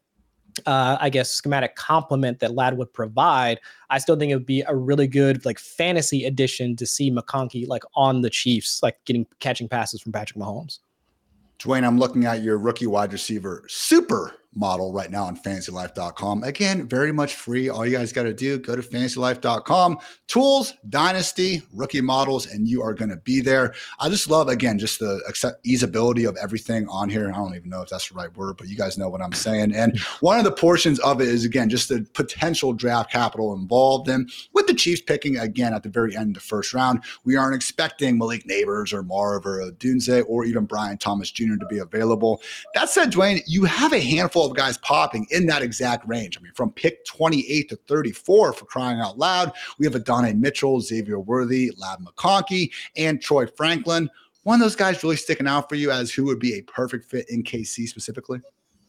uh, I guess, schematic complement that Ladd would provide, I still think it would be a really good like fantasy addition to see McConkey like on the Chiefs, like getting catching passes from Patrick Mahomes. Dwayne, I'm looking at your rookie wide receiver super model right now on fantasy life dot com. Again, very much free. All you guys got to do, go to fantasy life dot com, tools, dynasty, rookie models, and you are going to be there. I just love, again, just the accept easeability of everything on here. I don't even know if that's the right word, but you guys know what I'm saying. And one of the portions of it is, again, just the potential draft capital involved. And with the Chiefs picking, again, at the very end of the first round, we aren't expecting Malik Neighbors or Marv or Odunze or even Brian Thomas Junior to be available. That said, Dwayne, you have a handful of guys popping in that exact range. I mean, from pick twenty-eight to thirty-four, for crying out loud. We have Adonai Mitchell, Xavier Worthy, Ladd McConkey, and Troy Franklin. One of those guys really sticking out for you as who would be a perfect fit in K C specifically?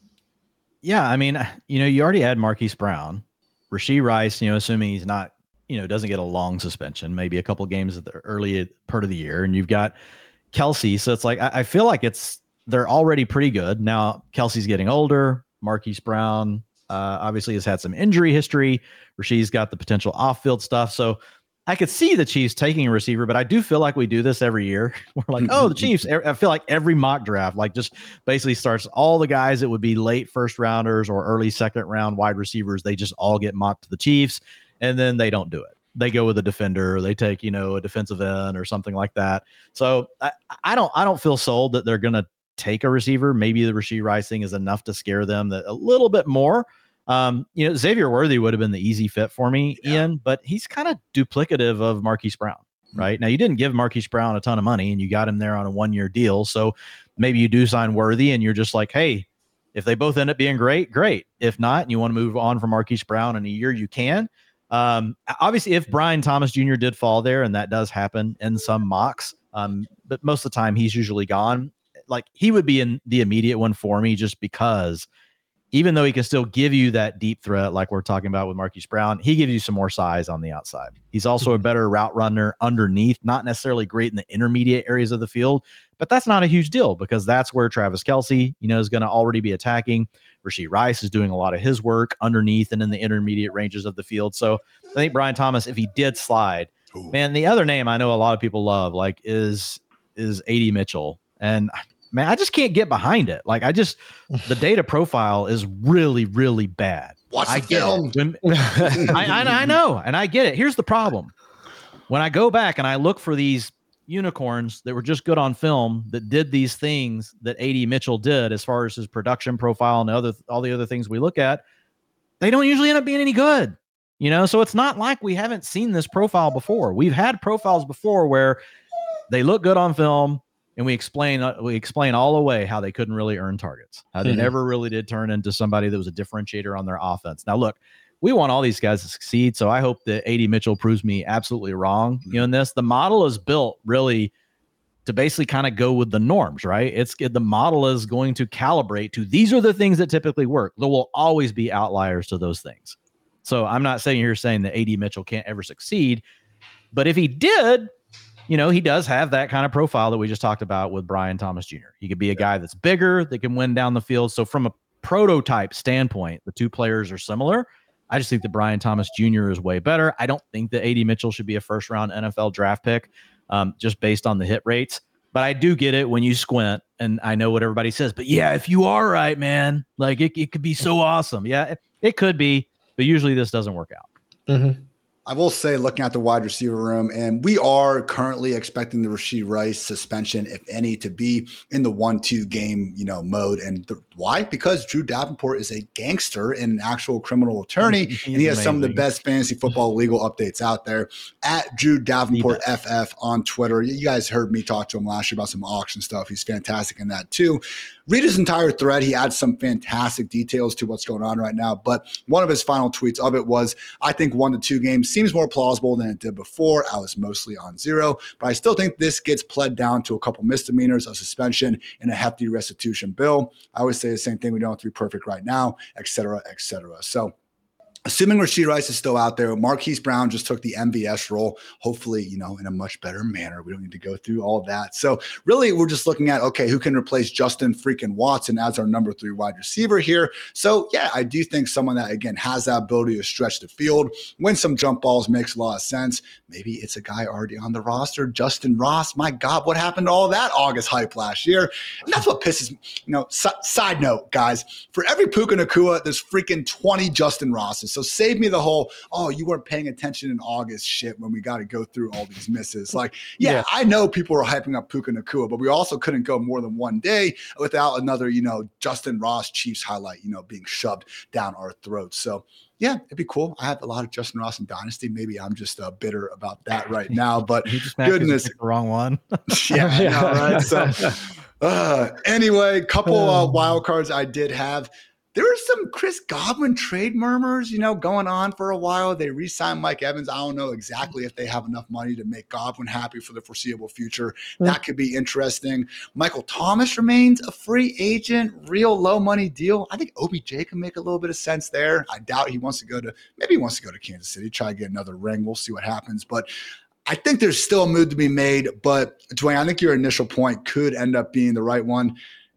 Yeah, I mean, you know, you already had Marquise Brown, Rashee Rice, you know, assuming he's not, you know, doesn't get a long suspension, maybe a couple of games at the early part of the year. And you've got Kelsey. So it's like, I, I feel like it's, they're already pretty good. Now, Kelsey's getting older. Marquise Brown uh, obviously has had some injury history. Rashee's got the potential off-field stuff. So I could see the Chiefs taking a receiver, but I do feel like we do this every year. We're like, oh, the Chiefs. I feel like every mock draft, like just basically starts all the guys that would be late first rounders or early second round wide receivers. They just all get mocked to the Chiefs, and then they don't do it. They go with a defender, or they take, you know, a defensive end or something like that. So I, I don't, I don't feel sold that they're going to take a receiver. Maybe the Rashee Rice thing is enough to scare them that a little bit more. Um, you know, Xavier Worthy would have been the easy fit for me, yeah. Ian, but he's kind of duplicative of Marquise Brown, right? Mm-hmm. Now, you didn't give Marquise Brown a ton of money and you got him there on a one-year deal. So maybe you do sign Worthy and you're just like, hey, if they both end up being great, great. If not, and you want to move on from Marquise Brown in a year, you can. Um, obviously, if Brian Thomas Junior did fall there, and that does happen in some mocks, um, but most of the time he's usually gone. Like, he would be in the immediate one for me just because even though he can still give you that deep threat like we're talking about with Marquise Brown, he gives you some more size on the outside. He's also a better route runner underneath, not necessarily great in the intermediate areas of the field, but that's not a huge deal because that's where Travis Kelce, you know, is going to already be attacking. Rashee Rice is doing a lot of his work underneath and in the intermediate ranges of the field. So I think Brian Thomas, if he did slide, Ooh. man, the other name I know a lot of people love, like is, is A D Mitchell. And man, I just can't get behind it. Like, I just, the data profile is really, really bad. Watch I the get film. It. When, I, I, I know, and I get it. Here's the problem. When I go back and I look for these unicorns that were just good on film that did these things that A D Mitchell did as far as his production profile and other all the other things we look at, they don't usually end up being any good. You know, so it's not like we haven't seen this profile before. We've had profiles before where they look good on film, and we explain uh, we explain all away how they couldn't really earn targets, how they mm-hmm. never really did turn into somebody that was a differentiator on their offense. Now, look, we want all these guys to succeed, so I hope that A D Mitchell proves me absolutely wrong. Mm-hmm. You know, in this, the model is built really to basically kind of go with the norms, right? It's the model is going to calibrate to these are the things that typically work. There will always be outliers to those things. So I'm not saying here saying that A D Mitchell can't ever succeed, but if he did, you know, he does have that kind of profile that we just talked about with Brian Thomas Junior He could be a guy that's bigger, that can win down the field. So from a prototype standpoint, the two players are similar. I just think that Brian Thomas Junior is way better. I don't think that A D Mitchell should be a first round N F L draft pick um, just based on the hit rates. But I do get it when you squint, and I know what everybody says. But yeah, if you are right, man, like it, it could be so awesome. Yeah, it, it could be, but usually this doesn't work out. Mm-hmm. I will say, looking at the wide receiver room, and we are currently expecting the Rashee Rice suspension, if any, to be in the one two game, you know, mode. And the, why? Because Drew Davenport is a gangster and an actual criminal attorney, He's and he has amazing. some of the best fantasy football legal updates out there. At Drew Davenport F F on Twitter. You guys heard me talk to him last year about some auction stuff. He's fantastic in that too. Read his entire thread. He adds some fantastic details to what's going on right now. But one of his final tweets of it was, I think one to two games seems more plausible than it did before. I was mostly on zero, but I still think this gets pled down to a couple misdemeanors, a suspension, and a hefty restitution bill. I always say the same thing. We don't have to be perfect right now, et cetera, et cetera. So assuming Rashee Rice is still out there, Marquise Brown just took the M V S role, hopefully, you know, in a much better manner. We don't need to go through all of that. So really, we're just looking at, okay, who can replace Justin freaking Watson as our number three wide receiver here? So yeah, I do think someone that, again, has that ability to stretch the field, win some jump balls makes a lot of sense. Maybe it's a guy already on the roster, Justin Ross. My God, what happened to all that August hype last year? And that's what pisses me. You know, s- side note, guys, for every Puka Nacua, there's freaking twenty Justin Rosses. So save me the whole, oh, you weren't paying attention in August shit when we got to go through all these misses. Like, yeah, yeah, I know people were hyping up Puka Nacua, but we also couldn't go more than one day without another, you know, Justin Ross Chiefs highlight, you know, being shoved down our throats. So yeah, it'd be cool. I have a lot of Justin Ross in Dynasty. Maybe I'm just uh, bitter about that right now, but goodness. The wrong one. yeah, I know, right? So uh, anyway, couple uh, wild cards I did have. There were some Chris Godwin trade murmurs, you know, going on for a while. They re-signed Mike Evans. I don't know exactly if they have enough money to make Godwin happy for the foreseeable future. That could be interesting. Michael Thomas remains a free agent, real low money deal. I think O B J can make a little bit of sense there. I doubt he wants to go to, maybe he wants to go to Kansas City, try to get another ring. We'll see what happens. But I think there's still a move to be made. But Dwayne, I think your initial point could end up being the right one.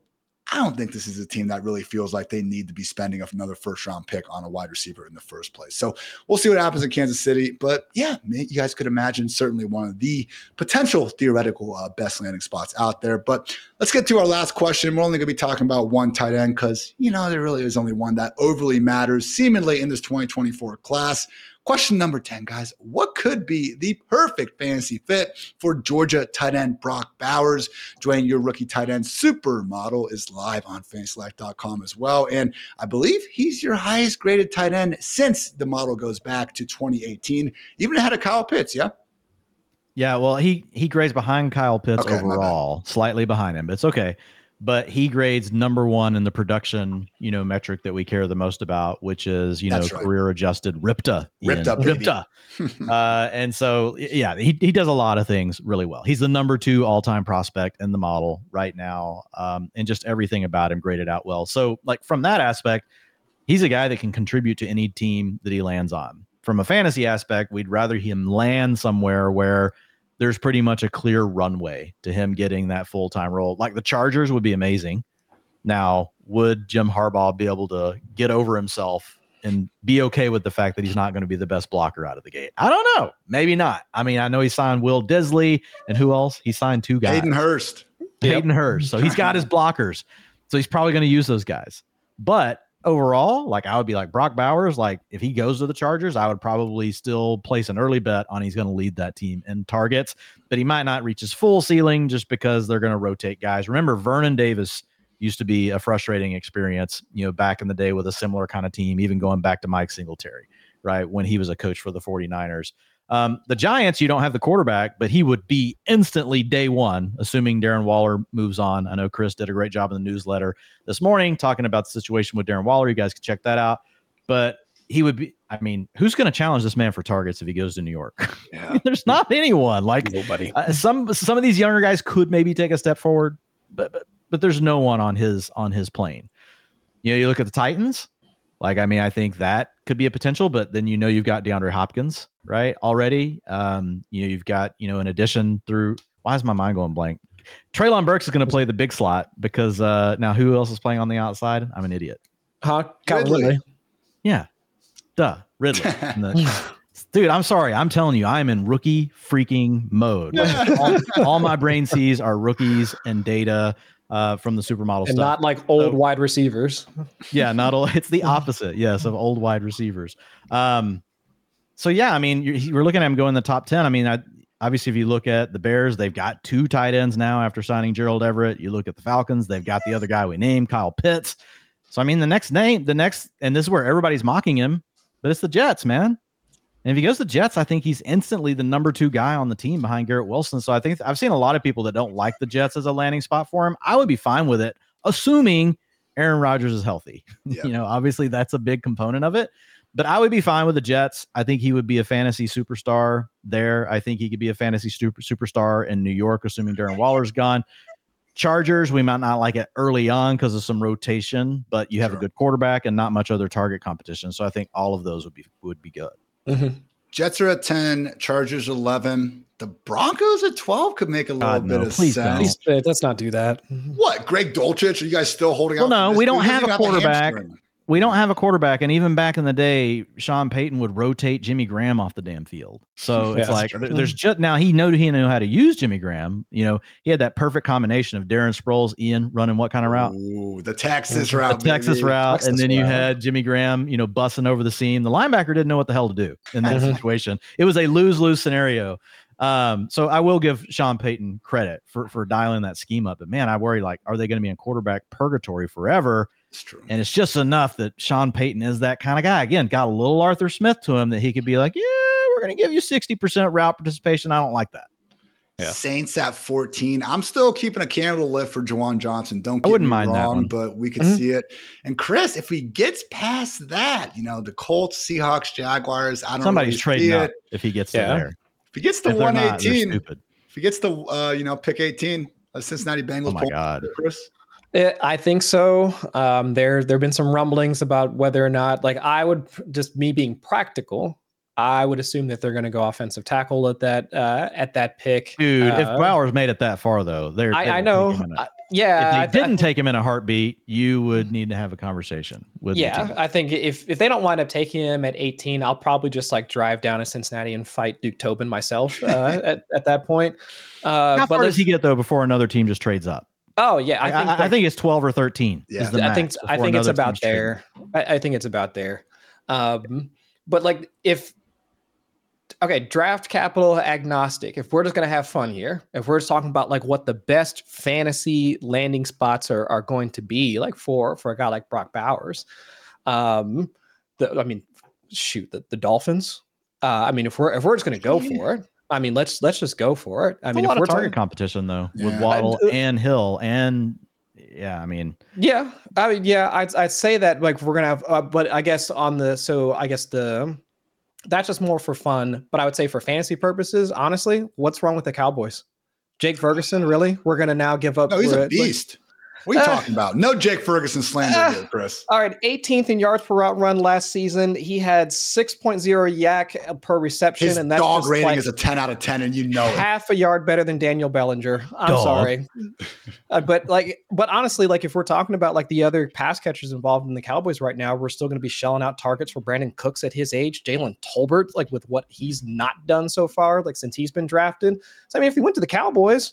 I don't think this is a team that really feels like they need to be spending another first round pick on a wide receiver in the first place. So we'll see what happens in Kansas City. But yeah, you guys could imagine certainly one of the potential theoretical uh, best landing spots out there. But let's get to our last question. We're only going to be talking about one tight end because, you know, there really is only one that overly matters seemingly in this twenty twenty-four class. Question number ten, guys. What could be the perfect fantasy fit for Georgia tight end Brock Bowers? Dwayne, your rookie tight end supermodel is live on fantasy life dot com as well. And I believe he's your highest graded tight end since the model goes back to twenty eighteen, even ahead of Kyle Pitts, yeah? Yeah, well, he he grades behind Kyle Pitts okay, overall, slightly behind him, but it's okay. But he grades number one in the production, you know, metric that we care the most about, which is, you That's know, right. career adjusted R I P T A. R I P T A, baby. R I P T A. uh, and so, yeah, he, he does a lot of things really well. He's the number two all-time prospect in the model right now. Um, and just everything about him graded out well. So like from that aspect, he's a guy that can contribute to any team that he lands on. From a fantasy aspect, we'd rather him land somewhere where there's pretty much a clear runway to him getting that full-time role. Like the Chargers would be amazing. Now, would Jim Harbaugh be able to get over himself and be okay with the fact that he's not going to be the best blocker out of the gate? I don't know. Maybe not. I mean, I know he signed Will Disley, and who else? He signed two guys. Hayden Hurst. Hayden yep. Hurst. So he's got his blockers. So he's probably going to use those guys. But overall, like I would be like Brock Bowers, like if he goes to the Chargers, I would probably still place an early bet on he's going to lead that team in targets, but he might not reach his full ceiling just because they're going to rotate guys. Remember, Vernon Davis used to be a frustrating experience, you know, back in the day with a similar kind of team, even going back to Mike Singletary, right? When he was a coach for the 49ers. Um, the Giants, you don't have the quarterback, but he would be instantly day one, assuming Darren Waller moves on. I know Chris did a great job in the newsletter this morning talking about the situation with Darren Waller. You guys can check that out. But he would be, I mean, who's going to challenge this man for targets if he goes to New York? Yeah. There's not anyone. Like nobody. Uh, some some of these younger guys could maybe take a step forward, but but, but there's no one on his on his plane. You know, you look at the Titans. Like, I mean, I think that could be a potential, but then, you know, you've got DeAndre Hopkins, right? Already. Um, you know, you've got, you know, an addition through, why is my mind going blank? Treylon Burks is going to play the big slot because uh, now who else is playing on the outside? I'm an idiot. Huh? Ridley. Ridley. Yeah. Duh. Ridley. The, dude, I'm sorry. I'm telling you, I'm in rookie freaking mode. all, all my brain sees are rookies and data. Uh, from the supermodel and stuff. not like old so, wide receivers. Yeah, not old. It's the opposite, yes, of old wide receivers. Um, so yeah, I mean, you're, we're looking at him going in the top ten. I mean, I, obviously, if you look at the Bears, they've got two tight ends now after signing Gerald Everett. You look at the Falcons, they've got the other guy we named, Kyle Pitts. So I mean, the next name, the next, and this is where everybody's mocking him, but it's the Jets, man. And if he goes to the Jets, I think he's instantly the number two guy on the team behind Garrett Wilson. So I think I've seen a lot of people that don't like the Jets as a landing spot for him. I would be fine with it, assuming Aaron Rodgers is healthy. Yeah. You know, obviously that's a big component of it, but I would be fine with the Jets. I think he would be a fantasy superstar there. I think he could be a fantasy super superstar in New York, assuming Darren Waller's gone. Chargers, we might not like it early on because of some rotation, but you have Sure. a good quarterback and not much other target competition. So I think all of those would be would be good. Mm-hmm. Jets are at ten, Chargers eleven. The Broncos at twelve could make a little God, bit no, of please sense. don't. Let's not do that. What? Greg Dulcich? Are you guys still holding Well, out? no, for this we don't dude? He have doesn't a even quarterback. hamstring. We don't have a quarterback, and even back in the day, Sean Payton would rotate Jimmy Graham off the damn field. So Yeah, it's that's like true. there- there's just now he knew he knew how to use Jimmy Graham. You know, he had that perfect combination of Darren Sproles, Ian running what kind of route? Ooh, the Texas The route. The Texas baby. route, Texas and then you route. had Jimmy Graham, you know, busting over the seam. The linebacker didn't know what the hell to do in that Mhm. situation. It was a lose-lose scenario. Um, so I will give Sean Payton credit for for dialing that scheme up. But man, I worry like, are they going to be in quarterback purgatory forever? It's true. And it's just enough that Sean Payton is that kind of guy. Again, got a little Arthur Smith to him that he could be like, yeah, we're going to give you sixty percent route participation. I don't like that. Yeah. Saints at fourteen. I'm still keeping a candle lit for Juwan Johnson. Don't get I wouldn't me mind that wrong, one. but we could Mhm. see it. And Chris, if he gets past that, you know, the Colts, Seahawks, Jaguars, I don't Somebody's really trading see up it. if he gets Yeah. to there. If he gets to If they're one not, they're eighteen, stupid. if he gets to uh, you know, pick eighteen, a Cincinnati Bengals. Oh my poll, God. Chris. Yeah, I think so. Um, there, there have been some rumblings about whether or not, like, I would just me being practical, I would assume that they're going to go offensive tackle at that uh, at that pick. Dude, if Uh, Bowers made it that far, though, they're. they I, I would know. take him in a- I- yeah, if they I, th- I didn't think- take him in a heartbeat, you would need to have a conversation with. the Yeah, team. I think if if they don't wind up taking him at eighteen, I'll probably just like drive down to Cincinnati and fight Duke Tobin myself uh, at at that point. Uh, How but far does let's- he get though before another team just trades up? Oh yeah, I, I think I, I like- think it's twelve or thirteen. Yeah. is the I think max I before think it's another about team's trading. there. I, I think it's about there. Um, but like if okay, draft capital agnostic. If we're just gonna have fun here, if we're just talking about like what the best fantasy landing spots are are going to be, like for for a guy like Brock Bowers, um, the I mean, shoot, the, the Dolphins. Uh, I mean, if we're if we're just gonna go for it, I mean, let's let's just go for it. I It's mean, a if lot we're of target talking, competition though Yeah. with Waddle Uh, and Hill and yeah, I mean yeah, I mean, yeah, I'd I'd say that like we're gonna have, uh, but I guess on the so I guess the that's just more for fun. But I would say for fantasy purposes, honestly, what's wrong with the Cowboys? Jake Ferguson, really? We're gonna now give up? No, he's we're- a like- beast. What are you Uh, talking about? No Jake Ferguson slander uh, here, Chris. All right, eighteenth in yards per route run last season. He had six point oh yak per reception, His and that's dog just rating like is a ten out of ten, and you know it. half a yard better than Daniel Bellinger. I'm Dog. sorry, uh, but like, but honestly, like if we're talking about like the other pass catchers involved in the Cowboys right now, we're still going to be shelling out targets for Brandon Cooks at his age, Jalen Tolbert, like with what he's not done so far, like since he's been drafted. So I mean, if he went to the Cowboys,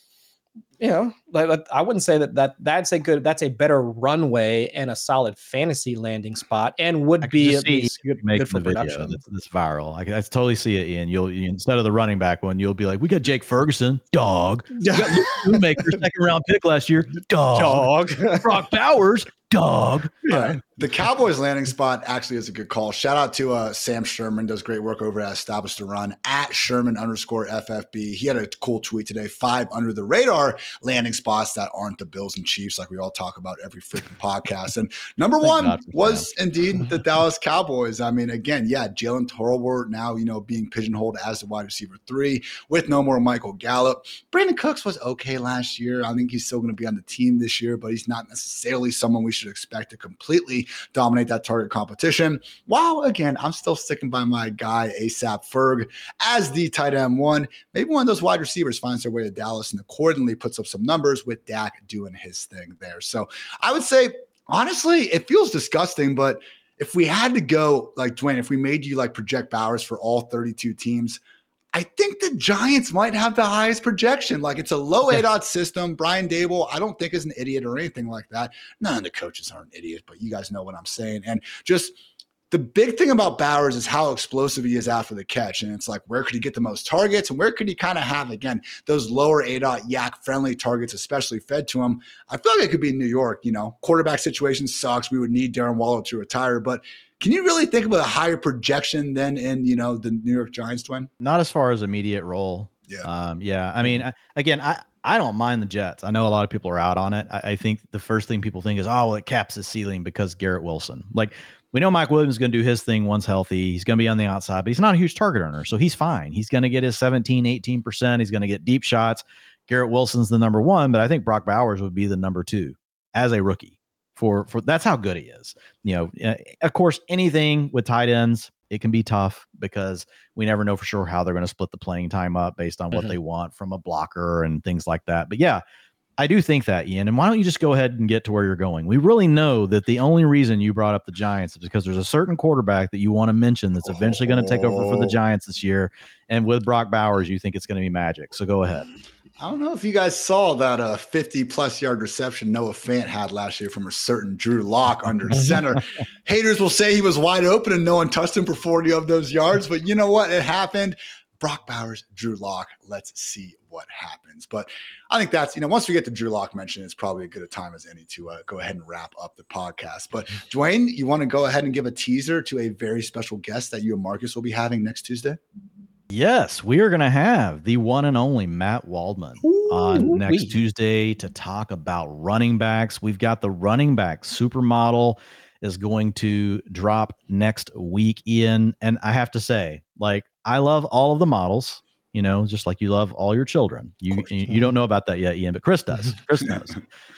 you know, like like, I wouldn't say that that that's a good, that's a better runway and a solid fantasy landing spot, and would I could be just at see least you good, making good for the video production. that's, that's viral. I, can- I totally see it, Ian. You'll you, instead of the running back one, you'll be like, we got Jake Ferguson, dog. We got Luke Shoemaker, second round pick last year, dog. Dog. Brock Bowers, dog. Yeah. The Cowboys landing spot actually is a good call. Shout out to uh, Sam Sherman, does great work over at Establish the Run at Sherman underscore F F B. He had a cool tweet today, five under the radar landing spots that aren't the Bills and Chiefs, like we all talk about every freaking podcast. And number Thank one God for was indeed the Dallas Cowboys. I mean, again, yeah, Jalen Tolbert now, you know, being pigeonholed as the wide receiver three with no more Michael Gallup. Brandon Cooks was okay last year. I think he's still going to be on the team this year, but he's not necessarily someone we should expect to completely dominate that target competition. While again, I'm still sticking by my guy ASAP Ferg as the tight end one. Maybe one of those wide receivers finds their way to Dallas and accordingly puts up some numbers with Dak doing his thing there. So I would say, honestly, it feels disgusting, but if we had to go, like Dwayne, if we made you like project Bowers for all thirty-two teams, I think the Giants might have the highest projection. Like it's a low A DOT system. Brian Dable, I don't think is an idiot or anything like that. None of the coaches are an idiot, but you guys know what I'm saying. And just the big thing about Bowers is how explosive he is after the catch. And it's like, where could he get the most targets? And where could he kind of have, again, those lower A DOT yak friendly targets, especially fed to him? I feel like it could be in New York. You know, quarterback situation sucks. We would need Darren Waller to retire, but can you really think of a higher projection than in, you know, the New York Giants, Twin? Not as far as immediate role. Yeah. Um, yeah. I mean, I, again, I, I don't mind the Jets. I know a lot of people are out on it. I, I think the first thing people think is, oh, well, it caps the ceiling because Garrett Wilson. Like, we know Mike Williams is going to do his thing once healthy. He's going to be on the outside, but he's not a huge target earner. So he's fine. He's going to get his seventeen, eighteen percent. He's going to get deep shots. Garrett Wilson's the number one, but I think Brock Bowers would be the number two as a rookie for, for that's how good he is. You know, uh, of course, anything with tight ends, it can be tough because we never know for sure how they're going to split the playing time up based on what mm-hmm. they want from a blocker and things like that. But yeah, I do think that, Ian. And why don't you just go ahead and get to where you're going? We really know that the only reason you brought up the Giants is because there's a certain quarterback that you want to mention that's eventually going to take over for the Giants this year. And with Brock Bowers, you think it's going to be magic. So go ahead. I don't know if you guys saw that uh, fifty plus yard reception Noah Fant had last year from a certain Drew Lock under center. Haters will say he was wide open and no one touched him for forty of those yards. But you know what? It happened. Brock Bowers, Drew Lock. Let's see what happens. But I think that's, you know, once we get to Drew Lock mention, it's probably a good a time as any to uh, go ahead and wrap up the podcast. But Dwayne, you want to go ahead and give a teaser to a very special guest that you and Marcus will be having next Tuesday? Yes, we are going to have the one and only Matt Waldman Ooh, on next wee. Tuesday to talk about running backs. We've got the running back supermodel is going to drop next week, Ian. And I have to say, like, I love all of the models, you know, just like you love all your children. You you don't know about that yet, Ian, but Chris does. Chris knows.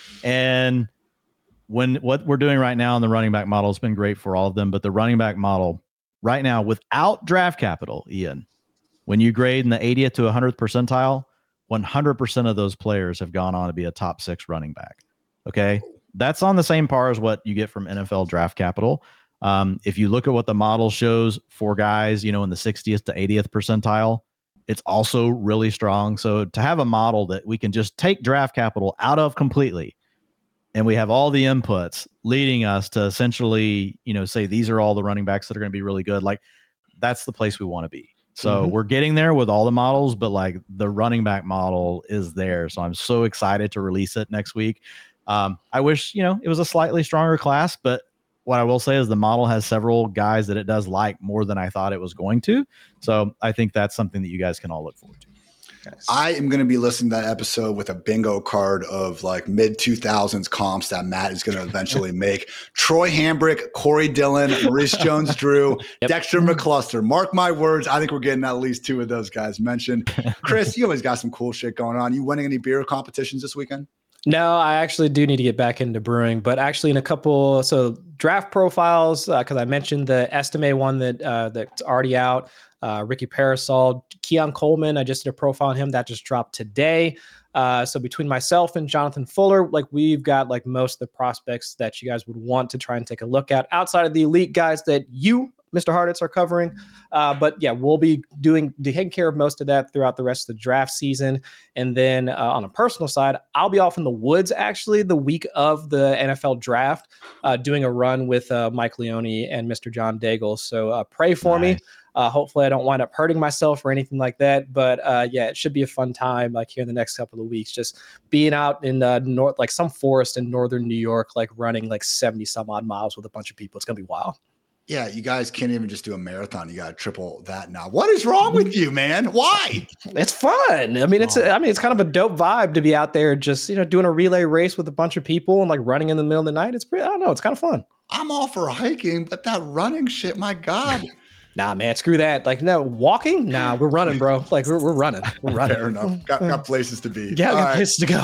And when what we're doing right now in the running back model has been great for all of them, but the running back model right now without draft capital, Ian, when you grade in the eightieth to one hundredth percentile, one hundred percent of those players have gone on to be a top six running back. Okay. That's on the same par as what you get from N F L draft capital. Um, if you look at what the model shows for guys, you know, in the sixtieth to eightieth percentile, it's also really strong. So to have a model that we can just take draft capital out of completely, and we have all the inputs leading us to essentially, you know, say these are all the running backs that are going to be really good. Like, that's the place we want to be. So mm-hmm. we're getting there with all the models, but like the running back model is there. So I'm so excited to release it next week. Um, I wish, you know, it was a slightly stronger class, but what I will say is the model has several guys that it does like more than I thought it was going to. So I think that's something that you guys can all look forward to. Yes. I am going to be listening to that episode with a bingo card of like mid two thousands comps that Matt is going to eventually make. Troy Hambrick, Corey Dillon, Maurice Jones-Drew, yep. Dexter McCluster. Mark my words. I think we're getting at least two of those guys mentioned. Chris, you always got some cool shit going on. You winning any beer competitions this weekend? No, I actually do need to get back into brewing, but actually in a couple, so draft profiles, because uh, I mentioned the Estime one that uh, that's already out. Uh, Ricky Parasol, Keon Coleman, I just did a profile on him that just dropped today. Uh, so between myself and Jonathan Fuller, like we've got like most of the prospects that you guys would want to try and take a look at outside of the elite guys that you, Mister Harditz, are covering. Uh, but yeah, we'll be doing taking care of most of that throughout the rest of the draft season. And then uh, on a personal side, I'll be off in the woods actually the week of the N F L draft, uh, doing a run with uh, Mike Leone and Mister John Daigle. So uh, pray for nice. me. Uh, hopefully I don't wind up hurting myself or anything like that. But uh, yeah, it should be a fun time like here in the next couple of weeks, just being out in the north, like some forest in northern New York, like running like seventy some odd miles with a bunch of people. It's going to be wild. Yeah, you guys can't even just do a marathon. You got to triple that now. What is wrong with you, man? Why? It's fun. I mean, it's oh. I mean, it's kind of a dope vibe to be out there just, you know, doing a relay race with a bunch of people and like running in the middle of the night. It's pretty, I don't know. It's kind of fun. I'm all for hiking, but that running shit, my God. Nah, man, screw that. Like, no, walking? Nah, we're running, bro. Like, we're, we're running. We're running. Fair enough. Got, got places to be. Yeah, got right. places to go.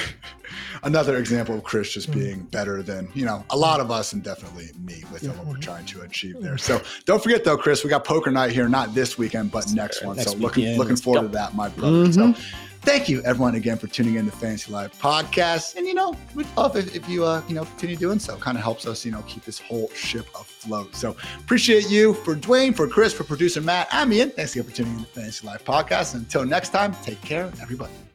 Another example of Chris just being better than, you know, a lot of us and definitely me with what we're trying to achieve there. So don't forget, though, Chris, we got poker night here, not this weekend, but next one. Next so looking weekend. looking forward to that, my brother. Mm-hmm. So thank you, everyone, again, for tuning in to Fantasy Live Podcast. And, you know, we'd love if, if you, uh, you know, continue doing so. Kind of helps us, you know, keep this whole ship afloat. So appreciate you for Dwayne, for Chris, for producer Matt. I'm Ian. Thanks again for tuning in to Fantasy Live Podcast. And until next time, take care, everybody.